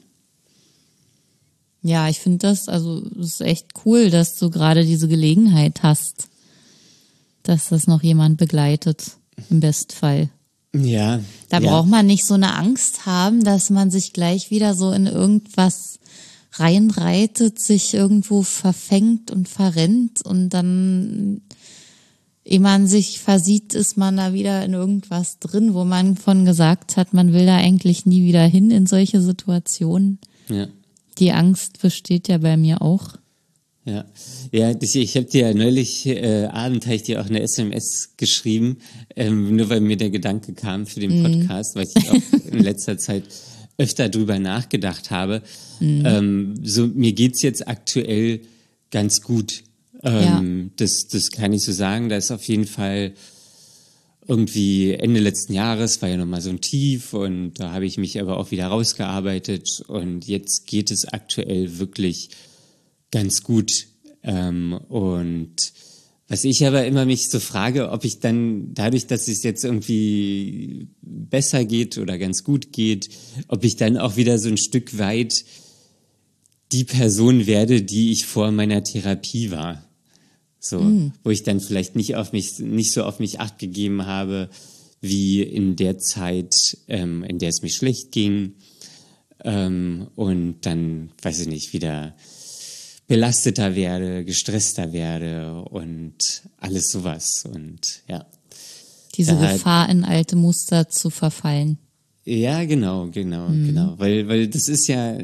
Ja, ich finde das, also es ist echt cool, dass du gerade diese Gelegenheit hast, dass das noch jemand begleitet, im Bestfall. Ja. Da ja. braucht man nicht so eine Angst haben, dass man sich gleich wieder so in irgendwas reinreitet, sich irgendwo verfängt und verrennt und dann, ehe man sich versieht, ist man da wieder in irgendwas drin, wo man von gesagt hat, man will da eigentlich nie wieder hin in solche Situationen. Ja. Die Angst besteht ja bei mir auch. Ja, ja, ich, ich habe dir ja neulich äh, Abend habe ich dir auch eine S M S geschrieben, ähm, nur weil mir der Gedanke kam für den Podcast, mm. weil ich auch in letzter Zeit öfter drüber nachgedacht habe. Mm. Ähm, so mir geht's jetzt aktuell ganz gut. Ähm, ja. Das, das kann ich so sagen. Da ist auf jeden Fall irgendwie Ende letzten Jahres war ja nochmal so ein Tief und da habe ich mich aber auch wieder rausgearbeitet und jetzt geht es aktuell wirklich ganz gut. Ähm, und was ich aber immer mich so frage, ob ich dann dadurch, dass es jetzt irgendwie besser geht oder ganz gut geht, ob ich dann auch wieder so ein Stück weit die Person werde, die ich vor meiner Therapie war. So, mm. wo ich dann vielleicht nicht auf mich, nicht so auf mich Acht gegeben habe, wie in der Zeit, ähm, in der es mir schlecht ging, ähm, und dann, weiß ich nicht, wieder belasteter werde, gestresster werde und alles sowas und ja. Diese da, Gefahr, in alte Muster zu verfallen. Ja, genau, genau, mm. genau, weil, weil das ist ja,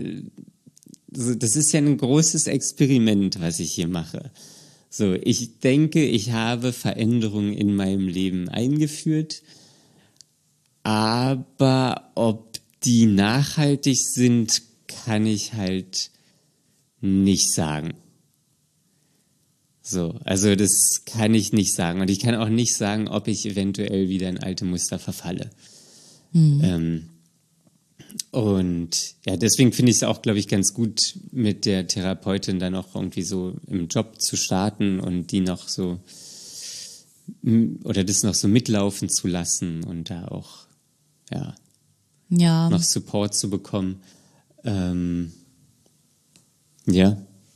das ist ja ein großes Experiment, was ich hier mache. So, ich denke, ich habe Veränderungen in meinem Leben eingeführt, aber ob die nachhaltig sind, kann ich halt nicht sagen. So, also das kann ich nicht sagen. Und ich kann auch nicht sagen, ob ich eventuell wieder in alte Muster verfalle. Mhm. Ähm, und ja, deswegen finde ich es auch, glaube ich, ganz gut, mit der Therapeutin dann auch irgendwie so im Job zu starten und die noch so oder das noch so mitlaufen zu lassen und da auch ja, ja. noch Support zu bekommen. Ähm, ja.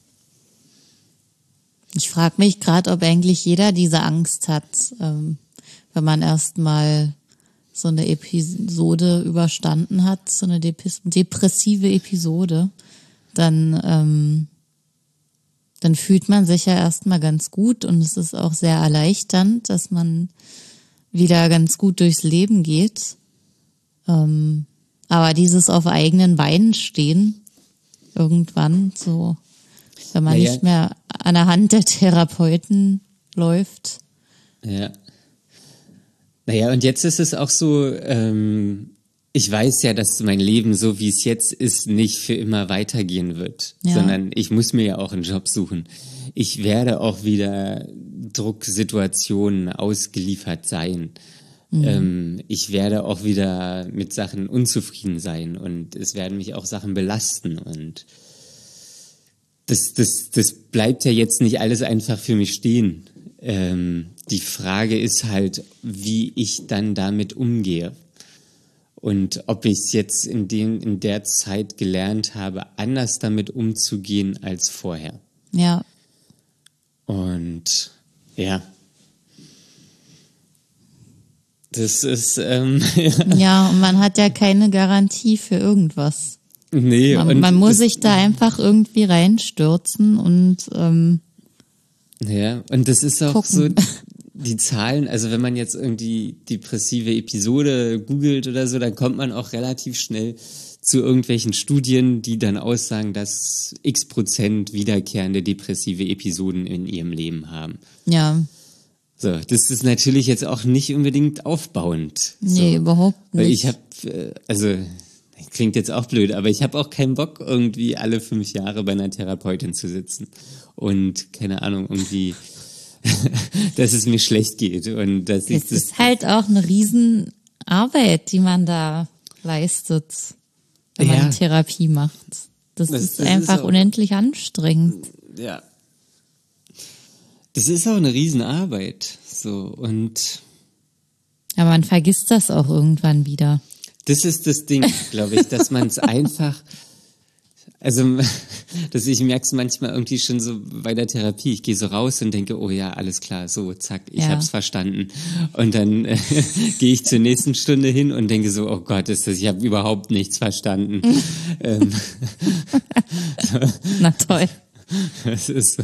Ich frage mich gerade, ob eigentlich jeder diese Angst hat, ähm, wenn man erst mal so eine Episode überstanden hat, so eine depis- depressive Episode, dann, ähm, dann fühlt man sich ja erstmal ganz gut und es ist auch sehr erleichternd, dass man wieder ganz gut durchs Leben geht. Ähm, aber dieses auf eigenen Beinen stehen, irgendwann so, wenn man naja. nicht mehr an der Hand der Therapeuten läuft. Ja. Naja, und jetzt ist es auch so, ähm, ich weiß ja, dass mein Leben, so wie es jetzt ist, nicht für immer weitergehen wird, Ja. sondern ich muss mir ja auch einen Job suchen. Ich werde auch wieder Drucksituationen ausgeliefert sein. Mhm. Ähm, ich werde auch wieder mit Sachen unzufrieden sein und es werden mich auch Sachen belasten und das, das, das bleibt ja jetzt nicht alles einfach für mich stehen. Ähm, die Frage ist halt, wie ich dann damit umgehe. Und ob ich es jetzt in, den, in der Zeit gelernt habe, anders damit umzugehen als vorher. Ja. Und ja. Das ist, ähm, ja. Ja, und man hat ja keine Garantie für irgendwas. Nee, Man, und man muss das, sich da einfach irgendwie reinstürzen und ähm, ja, und das ist auch gucken. so, die Zahlen, also wenn man jetzt irgendwie depressive Episode googelt oder so, dann kommt man auch relativ schnell zu irgendwelchen Studien, die dann aussagen, dass x Prozent wiederkehrende depressive Episoden in ihrem Leben haben. Ja. So, das ist natürlich jetzt auch nicht unbedingt aufbauend. Nee, so. überhaupt nicht. Weil ich habe, also klingt jetzt auch blöd, aber ich habe auch keinen Bock, irgendwie alle fünf Jahre bei einer Therapeutin zu sitzen und keine Ahnung, irgendwie, dass es mir schlecht geht und dass ich Es das ist halt auch eine Riesenarbeit, die man da leistet, wenn Ja. man Therapie macht. Das, Das- ist das ist einfach auch- unendlich anstrengend. ja, das ist auch eine Riesenarbeit, so und Aber man vergisst das auch irgendwann wieder. das ist das Ding, glaube ich, dass man es einfach, also dass ich merke es manchmal irgendwie schon so bei der Therapie. Ich gehe so raus und denke, oh ja, alles klar, so, zack, ich Ja. hab's verstanden. Und dann äh, gehe ich zur nächsten Stunde hin und denke so, oh Gott, ist das, ich habe überhaupt nichts verstanden. ähm, Na toll. das ist so,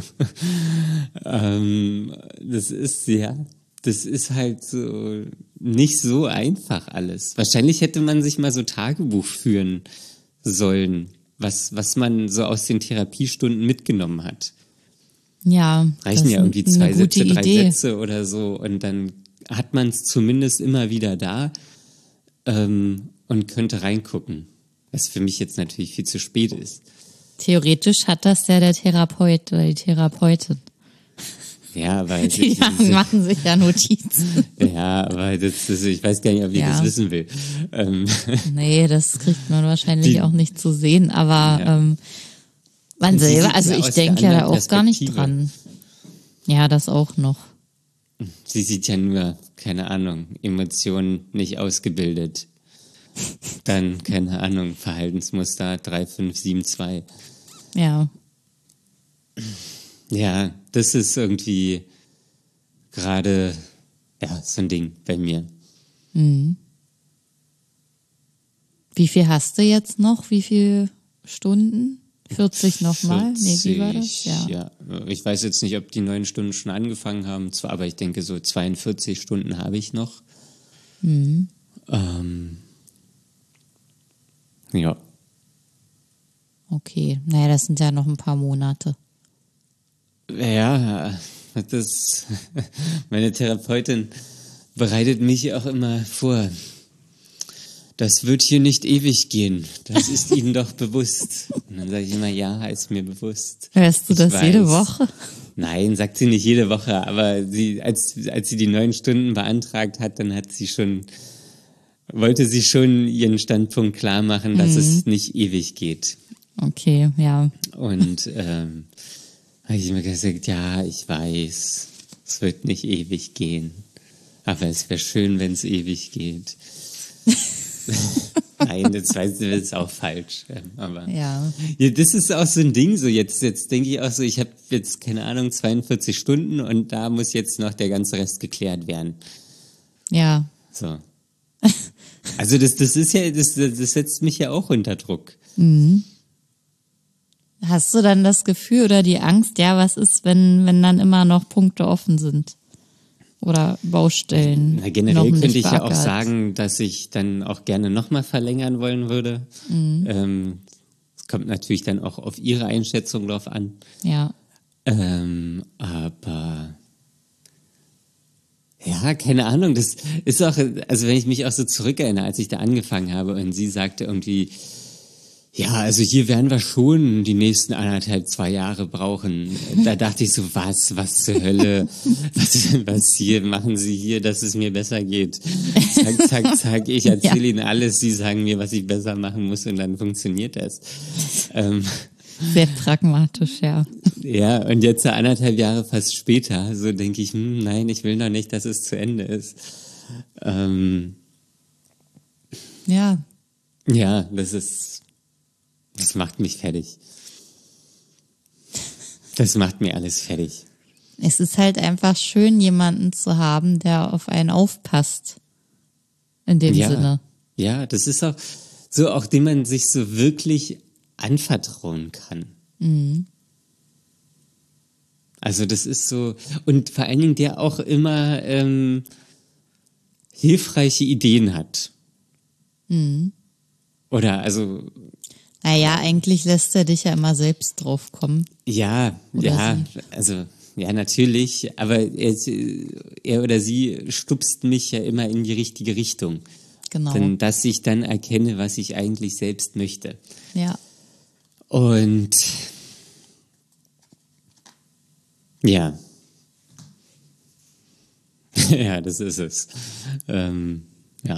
ähm, das ist, ja, das ist halt so nicht so einfach alles. Wahrscheinlich hätte man sich mal so Tagebuch führen sollen, was, was man so aus den Therapiestunden mitgenommen hat. Ja, Reichen das ja ist irgendwie eine zwei gute Sätze, drei Idee. Sätze oder so und dann hat man es zumindest immer wieder da ähm, und könnte reingucken. Was für mich jetzt natürlich viel zu spät ist. Theoretisch hat das ja der Therapeut oder die Therapeutin. Ja, weil Die machen sich ja Notizen. ja, aber das, das, ich weiß gar nicht, ob ich Ja. das wissen will. Ähm, Nee, das kriegt man wahrscheinlich Die- auch nicht zu sehen, aber Ja. ähm, man Und sie selber, sieht also ja ich aus der denke ja da anderen auch gar nicht Perspektive. dran. Ja, das auch noch. Sie sieht ja nur, keine Ahnung, Emotionen nicht ausgebildet. Dann, keine Ahnung, Verhaltensmuster drei fünf sieben zwei. Ja, Ja, das ist irgendwie gerade, ja, so ein Ding bei mir. wie viel hast du jetzt noch? Wie viele Stunden? vierzig nochmal? Nee, wie war das? vierzig, ja. Ich weiß jetzt nicht, ob die neun Stunden schon angefangen haben, zwar, aber ich denke, so zweiundvierzig Stunden habe ich noch. Mhm. Ähm, ja. Okay, naja, das sind ja noch ein paar Monate. Ja, das, meine Therapeutin bereitet mich auch immer vor. Das wird hier nicht ewig gehen. Das ist Ihnen doch bewusst. Und dann sage ich immer, ja, ist mir bewusst. Hörst du Ich das weiß. jede Woche? Nein, sagt sie nicht jede Woche, aber sie, als, als sie die neun Stunden beantragt hat, dann hat sie schon, wollte sie schon ihren Standpunkt klar machen, dass es nicht ewig geht. Okay, ja. Und ähm, habe ich mir gesagt, ja, ich weiß, es wird nicht ewig gehen. Aber es wäre schön, wenn es ewig geht. Nein, das weiß ich, das ist auch falsch. ähm, Aber Ja. ja, das ist auch so ein Ding. So jetzt, jetzt denke ich auch so, ich habe jetzt keine Ahnung zweiundvierzig Stunden und da muss jetzt noch der ganze Rest geklärt werden. Ja. So. Also das, das ist ja, das, das setzt mich ja auch unter Druck. Mhm. Hast du dann das Gefühl oder die Angst, ja, was ist, wenn, wenn dann immer noch Punkte offen sind? Oder Baustellen? Na, generell könnte ich ja auch sagen, dass ich dann auch gerne nochmal verlängern wollen würde. Mhm. Ähm, es kommt natürlich dann auch auf Ihre Einschätzung drauf an. Ja. Ähm, aber ja, keine Ahnung, das ist auch, also wenn ich mich auch so zurückerinnere, als ich da angefangen habe und sie sagte irgendwie, ja, also hier werden wir schon die nächsten anderthalb, zwei Jahre brauchen. Da dachte ich so, was, was zur Hölle, was, was hier machen Sie hier, dass es mir besser geht. Zack, zack, zack, ich erzähle ja. Ihnen alles, Sie sagen mir, was ich besser machen muss und dann funktioniert das. Ähm, Sehr pragmatisch, ja. Ja, und jetzt anderthalb Jahre fast später, so denke ich, hm, nein, ich will noch nicht, dass es zu Ende ist. Ähm, ja. Ja, das ist, das macht mich fertig. Das macht mir alles fertig. Es ist halt einfach schön, jemanden zu haben, der auf einen aufpasst. In dem ja, Sinne. Ja, das ist auch so, auch dem man sich so wirklich anvertrauen kann. Mhm. Also das ist so, und vor allen Dingen der auch immer ähm, hilfreiche Ideen hat. Mhm. Oder also... Naja, eigentlich lässt er dich ja immer selbst drauf kommen. Ja, oder ja, sie. also ja, natürlich, aber er, er oder sie stupst mich ja immer in die richtige Richtung. Genau. Denn, dass ich dann erkenne, was ich eigentlich selbst möchte. Ja. Und ja. Ja, das ist es. Ähm, ja.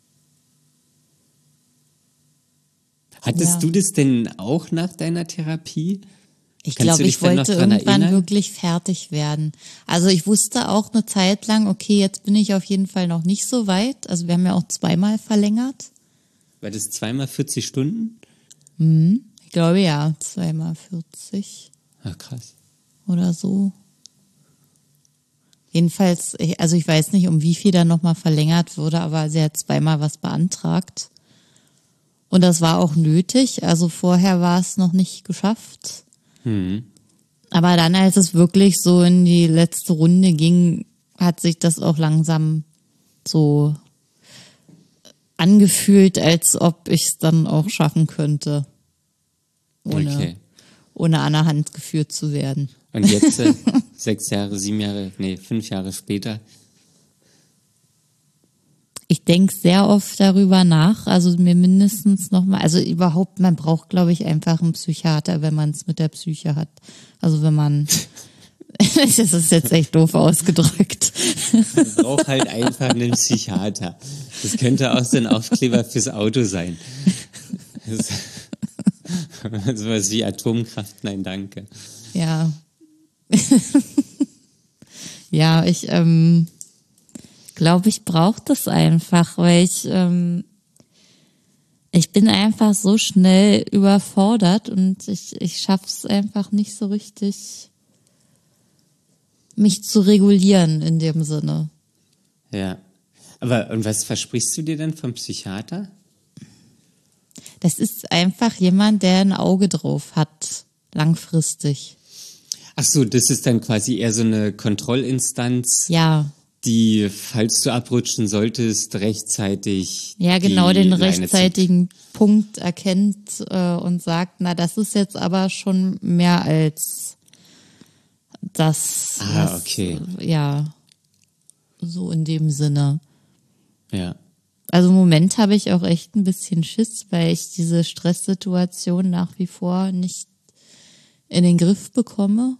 Hattest ja. du das denn auch nach deiner Therapie? Ich glaube, ich wollte irgendwann erinnern? wirklich fertig werden. Also ich wusste auch eine Zeit lang, okay, jetzt bin ich auf jeden Fall noch nicht so weit. Also wir haben ja auch zweimal verlängert. War das zweimal vierzig Stunden? Mhm. Ich glaube ja, zweimal vierzig. Ach, krass. Oder so. Jedenfalls, also ich weiß nicht, um wie viel da nochmal verlängert wurde, aber sie hat zweimal was beantragt. Und das war auch nötig, also vorher war es noch nicht geschafft. Hm. Aber dann, als es wirklich so in die letzte Runde ging, hat sich das auch langsam so angefühlt, als ob ich es dann auch schaffen könnte. Ohne, okay. ohne an der Hand geführt zu werden. Und jetzt, äh, sechs Jahre, sieben Jahre, nee, fünf Jahre später? Ich denke sehr oft darüber nach, also mir mindestens nochmal, also überhaupt, man braucht, glaube ich, einfach einen Psychiater, wenn man es mit der Psyche hat. Also wenn man, das ist jetzt echt doof ausgedrückt. Man braucht halt einfach einen Psychiater. Das könnte auch so ein Aufkleber fürs Auto sein. Sowas wie Atomkraft, nein, danke. Ja. Ja, ich, ähm, glaube, ich brauche das einfach, weil ich ähm, ich bin einfach so schnell überfordert und ich ich schaff's einfach nicht so richtig, mich zu regulieren in dem Sinne. Ja, aber und was versprichst du dir denn vom Psychiater? Das ist einfach jemand, der ein Auge drauf hat, langfristig. Ach so, das ist dann quasi eher so eine Kontrollinstanz. Ja. Die, falls du abrutschen solltest, rechtzeitig. Ja, genau, den rechtzeitigen Punkt erkennt äh, und sagt, na, das ist jetzt aber schon mehr als das. Ah, was, okay. Ja, so in dem Sinne. Ja. Also im Moment habe ich auch echt ein bisschen Schiss, weil ich diese Stresssituation nach wie vor nicht in den Griff bekomme.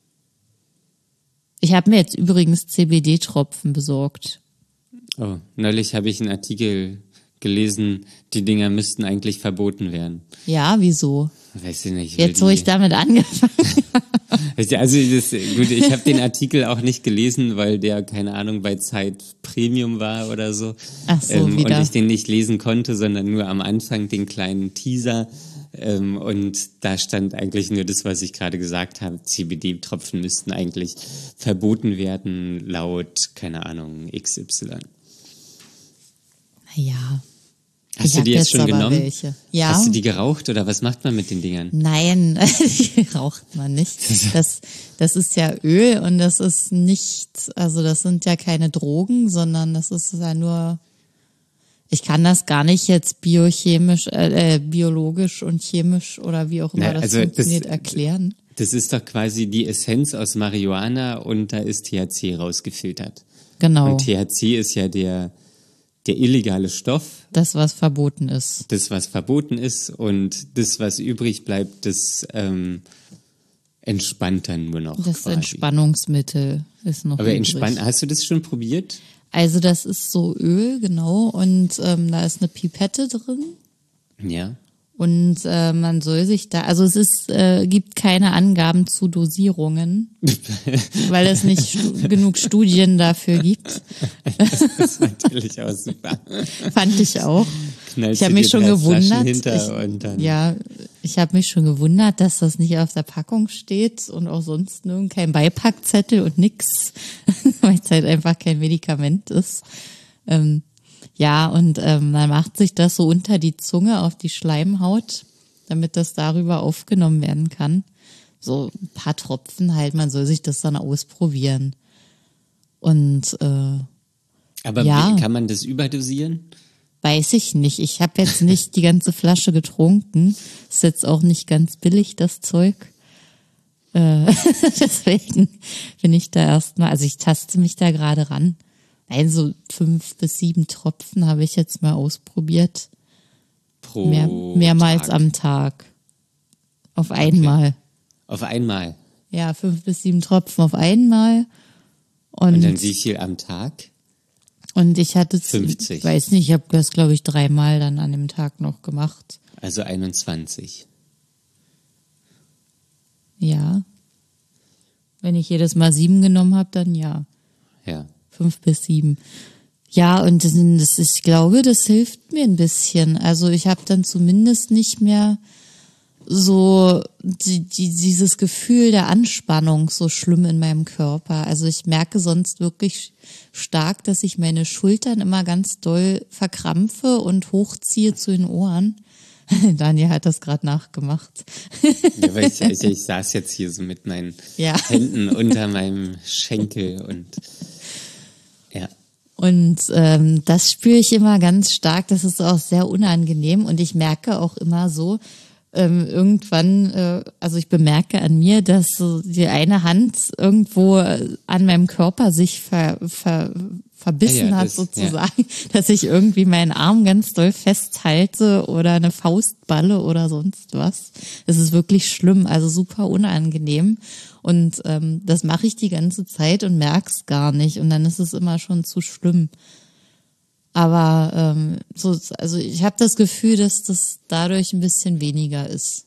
Ich habe mir jetzt übrigens C B D-Tropfen besorgt. Oh, neulich habe ich einen Artikel gelesen, die Dinger müssten eigentlich verboten werden. Ja, wieso? Weiß ich nicht. Jetzt, wo ich damit angefangen habe. Also das, gut, ich habe den Artikel auch nicht gelesen, weil der, keine Ahnung, bei Zeit Premium war oder so. Ach so, ähm, wieder. Und ich den nicht lesen konnte, sondern nur am Anfang den kleinen Teaser. Ähm, und da stand eigentlich nur das, was ich gerade gesagt habe. C B D-Tropfen müssten eigentlich verboten werden, laut, keine Ahnung, X Y. Naja, Hast du hab die jetzt schon aber genommen? Welche. Ja. Hast du die geraucht oder was macht man mit den Dingern? Nein, die raucht man nicht. Das, das ist ja Öl und das ist nicht, also das sind ja keine Drogen, sondern das ist ja nur, ich kann das gar nicht jetzt biochemisch, äh, biologisch und chemisch oder wie auch immer Na, das also funktioniert das, erklären. Das ist doch quasi die Essenz aus Marihuana und da ist T H C rausgefiltert. Genau. Und T H C ist ja der, der illegale Stoff. Das, was verboten ist. Das, was verboten ist und das, was übrig bleibt, das ähm, entspannt dann nur noch. Das quasi. Entspannungsmittel ist noch Aber übrig. entspannt, hast du das schon probiert? Also das ist so Öl, genau, und ähm, da ist eine Pipette drin. Ja. Und äh, man soll sich da, also es ist, äh, gibt keine Angaben zu Dosierungen, weil es nicht stu genug Studien dafür gibt. Das ist natürlich auch super. Fand ich auch. Knallst Ich habe du mich dir schon drei Flaschen gewundert. hinter Ich, und dann ja, ich habe mich schon gewundert, dass das nicht auf der Packung steht und auch sonst nirgend kein Beipackzettel und nix, weil es halt einfach kein Medikament ist. Ähm, Ja, und ähm, man macht sich das so unter die Zunge auf die Schleimhaut, damit das darüber aufgenommen werden kann. So ein paar Tropfen halt, man soll sich das dann ausprobieren. Und äh, Aber ja. wie, kann man das überdosieren? weiß ich nicht. Ich habe jetzt nicht die ganze Flasche getrunken. Ist jetzt auch nicht ganz billig, das Zeug. Äh, deswegen bin ich da erstmal, also ich taste mich da gerade ran. Nein, so fünf bis sieben Tropfen habe ich jetzt mal ausprobiert. Pro Mehr, mehrmals Tag. am Tag. Auf einmal. Auf einmal. Ja, fünf bis sieben Tropfen auf einmal. Und, Und dann wie viel am Tag? und ich hatte, fünfzig. ich weiß nicht, ich habe das, glaube ich, dreimal dann an dem Tag noch gemacht. Also einundzwanzig. Ja. Wenn ich jedes Mal sieben genommen habe, dann ja. Ja. Fünf bis sieben. Ja, und das, das, ich glaube, das hilft mir ein bisschen. Also ich habe dann zumindest nicht mehr so die, die, dieses Gefühl der Anspannung so schlimm in meinem Körper. Also ich merke sonst wirklich stark, dass ich meine Schultern immer ganz doll verkrampfe und hochziehe zu den Ohren. Daniel hat das gerade nachgemacht. Ja, weil ich, ich, ich saß jetzt hier so mit meinen Ja. Händen unter meinem Schenkel und ja. Und ähm, das spüre ich immer ganz stark. Das ist auch sehr unangenehm. Und ich merke auch immer so, ähm, irgendwann, äh, also ich bemerke an mir, dass so die eine Hand irgendwo an meinem Körper sich ver, ver, verbissen Ja, ja, hat, das- sozusagen, dass ich irgendwie meinen Arm ganz doll festhalte oder eine Faustballe oder sonst was. Das ist wirklich schlimm, also super unangenehm. Und ähm, das mache ich die ganze Zeit und merk's gar nicht. Und dann ist es immer schon zu schlimm. Aber ähm, so, also ich habe das Gefühl, dass das dadurch ein bisschen weniger ist.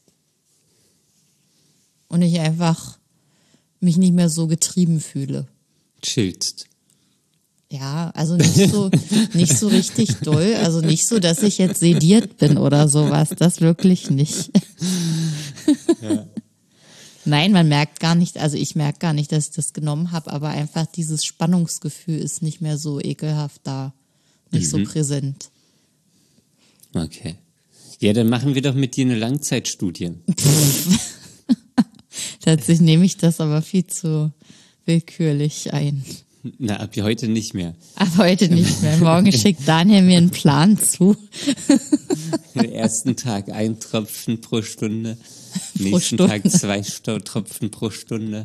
Und ich einfach mich nicht mehr so getrieben fühle. Chillst. Ja, also nicht so, nicht so richtig doll. Also nicht so, dass ich jetzt sediert bin oder sowas. Das wirklich nicht. Ja. Nein, man merkt gar nicht, also ich merke gar nicht, dass ich das genommen habe, aber einfach dieses Spannungsgefühl ist nicht mehr so ekelhaft da. Nicht so präsent. Okay. Ja, dann machen wir doch mit dir eine Langzeitstudie. Tatsächlich nehme ich das aber viel zu willkürlich ein. Na, ab heute nicht mehr. Aber heute nicht mehr. Morgen schickt Daniel mir einen Plan zu. Den ersten Tag ein Tropfen pro Stunde, Pro nächsten Stunde. Tag zwei Sto- Tropfen pro Stunde.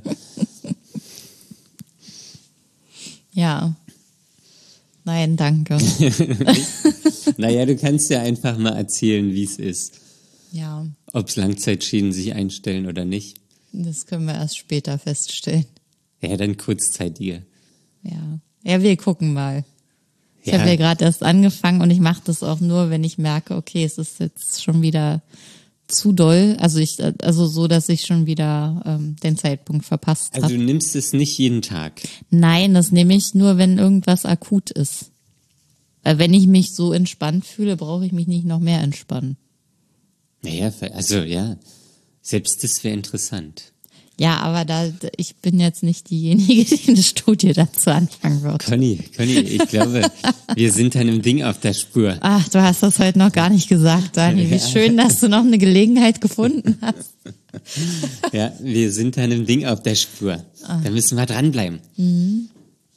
Ja. Nein, danke. Naja, du kannst ja einfach mal erzählen, wie es ist. Ja, Ob es Langzeitschäden sich einstellen oder nicht. das können wir erst später feststellen. Ja, dann kurzzeitige. Ja. Ja, wir gucken mal. Ich Ja. habe ja gerade erst angefangen und ich mache das auch nur, wenn ich merke, okay, es ist jetzt schon wieder zu doll. Also ich, also so, dass ich schon wieder ähm, den Zeitpunkt verpasst Also habe. du nimmst es nicht jeden Tag. Nein, das nehme ich nur, wenn irgendwas akut ist. Weil wenn ich mich so entspannt fühle, brauche ich mich nicht noch mehr entspannen. Naja, also ja, selbst das wäre interessant. Ja, aber da ich bin jetzt nicht diejenige, die eine Studie dazu anfangen wird. Conny, Conny, ich glaube, wir sind einem Ding auf der Spur. Ach, du hast das heute noch gar nicht gesagt, Dani. Wie schön, dass du noch eine Gelegenheit gefunden hast. Ja, wir sind einem Ding auf der Spur. Da müssen wir dranbleiben. Mhm.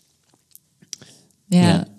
Ja. Ja.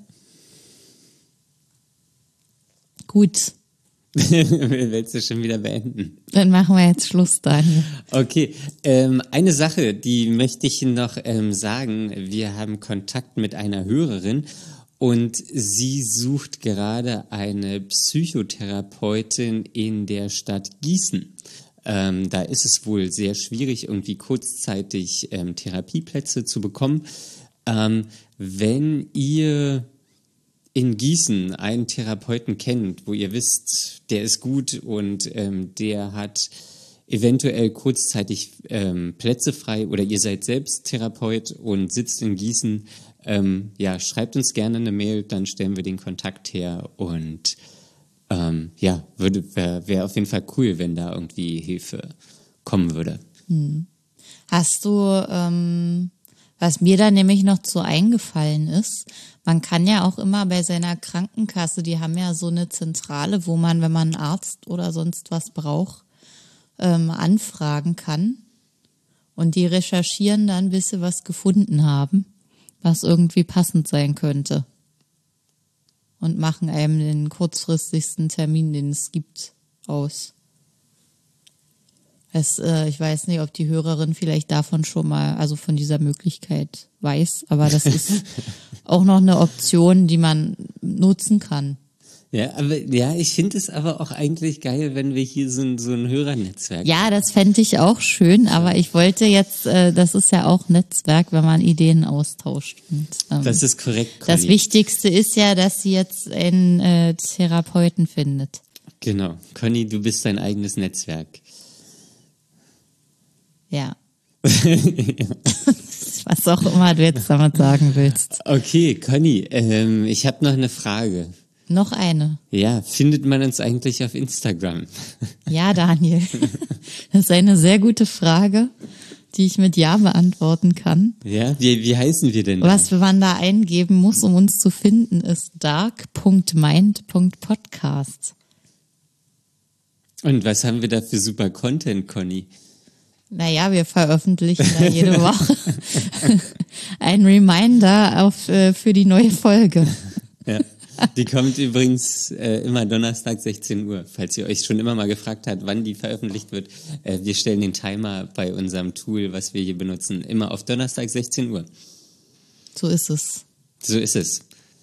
Gut. Willst du schon wieder beenden? Dann machen wir jetzt Schluss, Daniel. Okay, ähm, eine Sache, die möchte ich noch ähm, sagen. Wir haben Kontakt mit einer Hörerin und sie sucht gerade eine Psychotherapeutin in der Stadt Gießen. Ähm, da ist es wohl sehr schwierig, irgendwie kurzzeitig ähm, Therapieplätze zu bekommen. Ähm, wenn ihr in Gießen einen Therapeuten kennt, wo ihr wisst, der ist gut und ähm, der hat eventuell kurzzeitig ähm, Plätze frei oder ihr seid selbst Therapeut und sitzt in Gießen, ähm, ja, schreibt uns gerne eine Mail, dann stellen wir den Kontakt her und ähm, ja, würde wäre wär auf jeden Fall cool, wenn da irgendwie Hilfe kommen würde. Hm. Hast du, ähm, was mir da nämlich noch zu eingefallen ist, man kann ja auch immer bei seiner Krankenkasse, die haben ja so eine Zentrale, wo man, wenn man einen Arzt oder sonst was braucht, ähm, anfragen kann. Und die recherchieren dann, bis sie was gefunden haben, was irgendwie passend sein könnte. Und machen einem den kurzfristigsten Termin, den es gibt, aus. Es, äh, ich weiß nicht, ob die Hörerin vielleicht davon schon mal, also von dieser Möglichkeit weiß, aber das ist auch noch eine Option, die man nutzen kann. Ja, aber ja, ich finde es aber auch eigentlich geil, wenn wir hier so ein, so ein Hörernetzwerk Ja, haben. das fände ich auch schön, aber ich wollte jetzt, äh, das ist ja auch Netzwerk, wenn man Ideen austauscht. Und, ähm, Das ist korrekt, Conny. das Wichtigste ist ja, dass sie jetzt einen äh, Therapeuten findet. Genau. Conny, du bist dein eigenes Netzwerk. Ja. Was auch immer du jetzt damit sagen willst. Okay, Conny, ähm, ich habe noch eine Frage. Noch eine. Ja, findet man uns eigentlich auf Instagram? Ja, Daniel. Das ist eine sehr gute Frage, die ich mit Ja beantworten kann. Ja, wie, wie heißen wir denn da? Was man da eingeben muss, um uns zu finden, ist dark punkt mind punkt podcast. Und was haben wir da für super Content, Conny? Naja, wir veröffentlichen da jede Woche ein Reminder auf, äh, für die neue Folge. Ja. Die kommt übrigens äh, immer Donnerstag sechzehn Uhr, falls ihr euch schon immer mal gefragt habt, wann die veröffentlicht wird. Äh, wir stellen den Timer bei unserem Tool, was wir hier benutzen, immer auf Donnerstag sechzehn Uhr. So ist es. So ist es.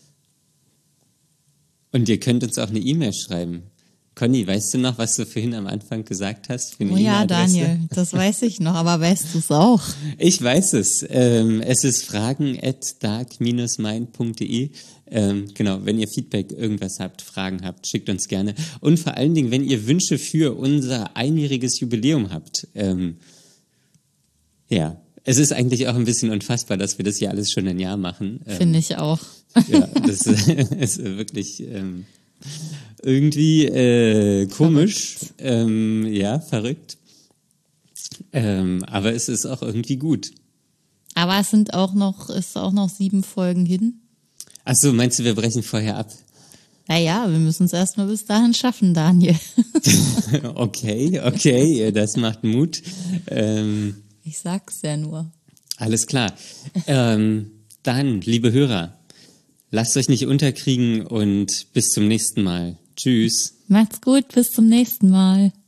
Und ihr könnt uns auch eine E-Mail schreiben. Conny, weißt du noch, was du vorhin am Anfang gesagt hast? Für eine Oh ja, E-Mail-Adresse? Daniel, das weiß ich noch, aber weißt du es auch? Ich weiß es. Ähm, es ist fragen at dark dash mind punkt de. Ähm, genau, wenn ihr Feedback, irgendwas habt, Fragen habt, schickt uns gerne. Und vor allen Dingen, wenn ihr Wünsche für unser einjähriges Jubiläum habt. Ähm, ja, es ist eigentlich auch ein bisschen unfassbar, dass wir das hier alles schon ein Jahr machen. Ähm, Finde ich auch. Ja, das ist wirklich ähm, irgendwie äh, komisch. Ähm, ja, verrückt. Ähm, aber es ist auch irgendwie gut. Aber es sind auch noch, ist auch noch sieben Folgen hin. Ach so, meinst du, wir brechen vorher ab? Naja, wir müssen es erstmal bis dahin schaffen, Daniel. Okay, okay, das macht Mut. Ähm, Ich sag's ja nur. alles klar. Ähm, dann, liebe Hörer, lasst euch nicht unterkriegen und bis zum nächsten Mal. Tschüss. Macht's gut, bis zum nächsten Mal.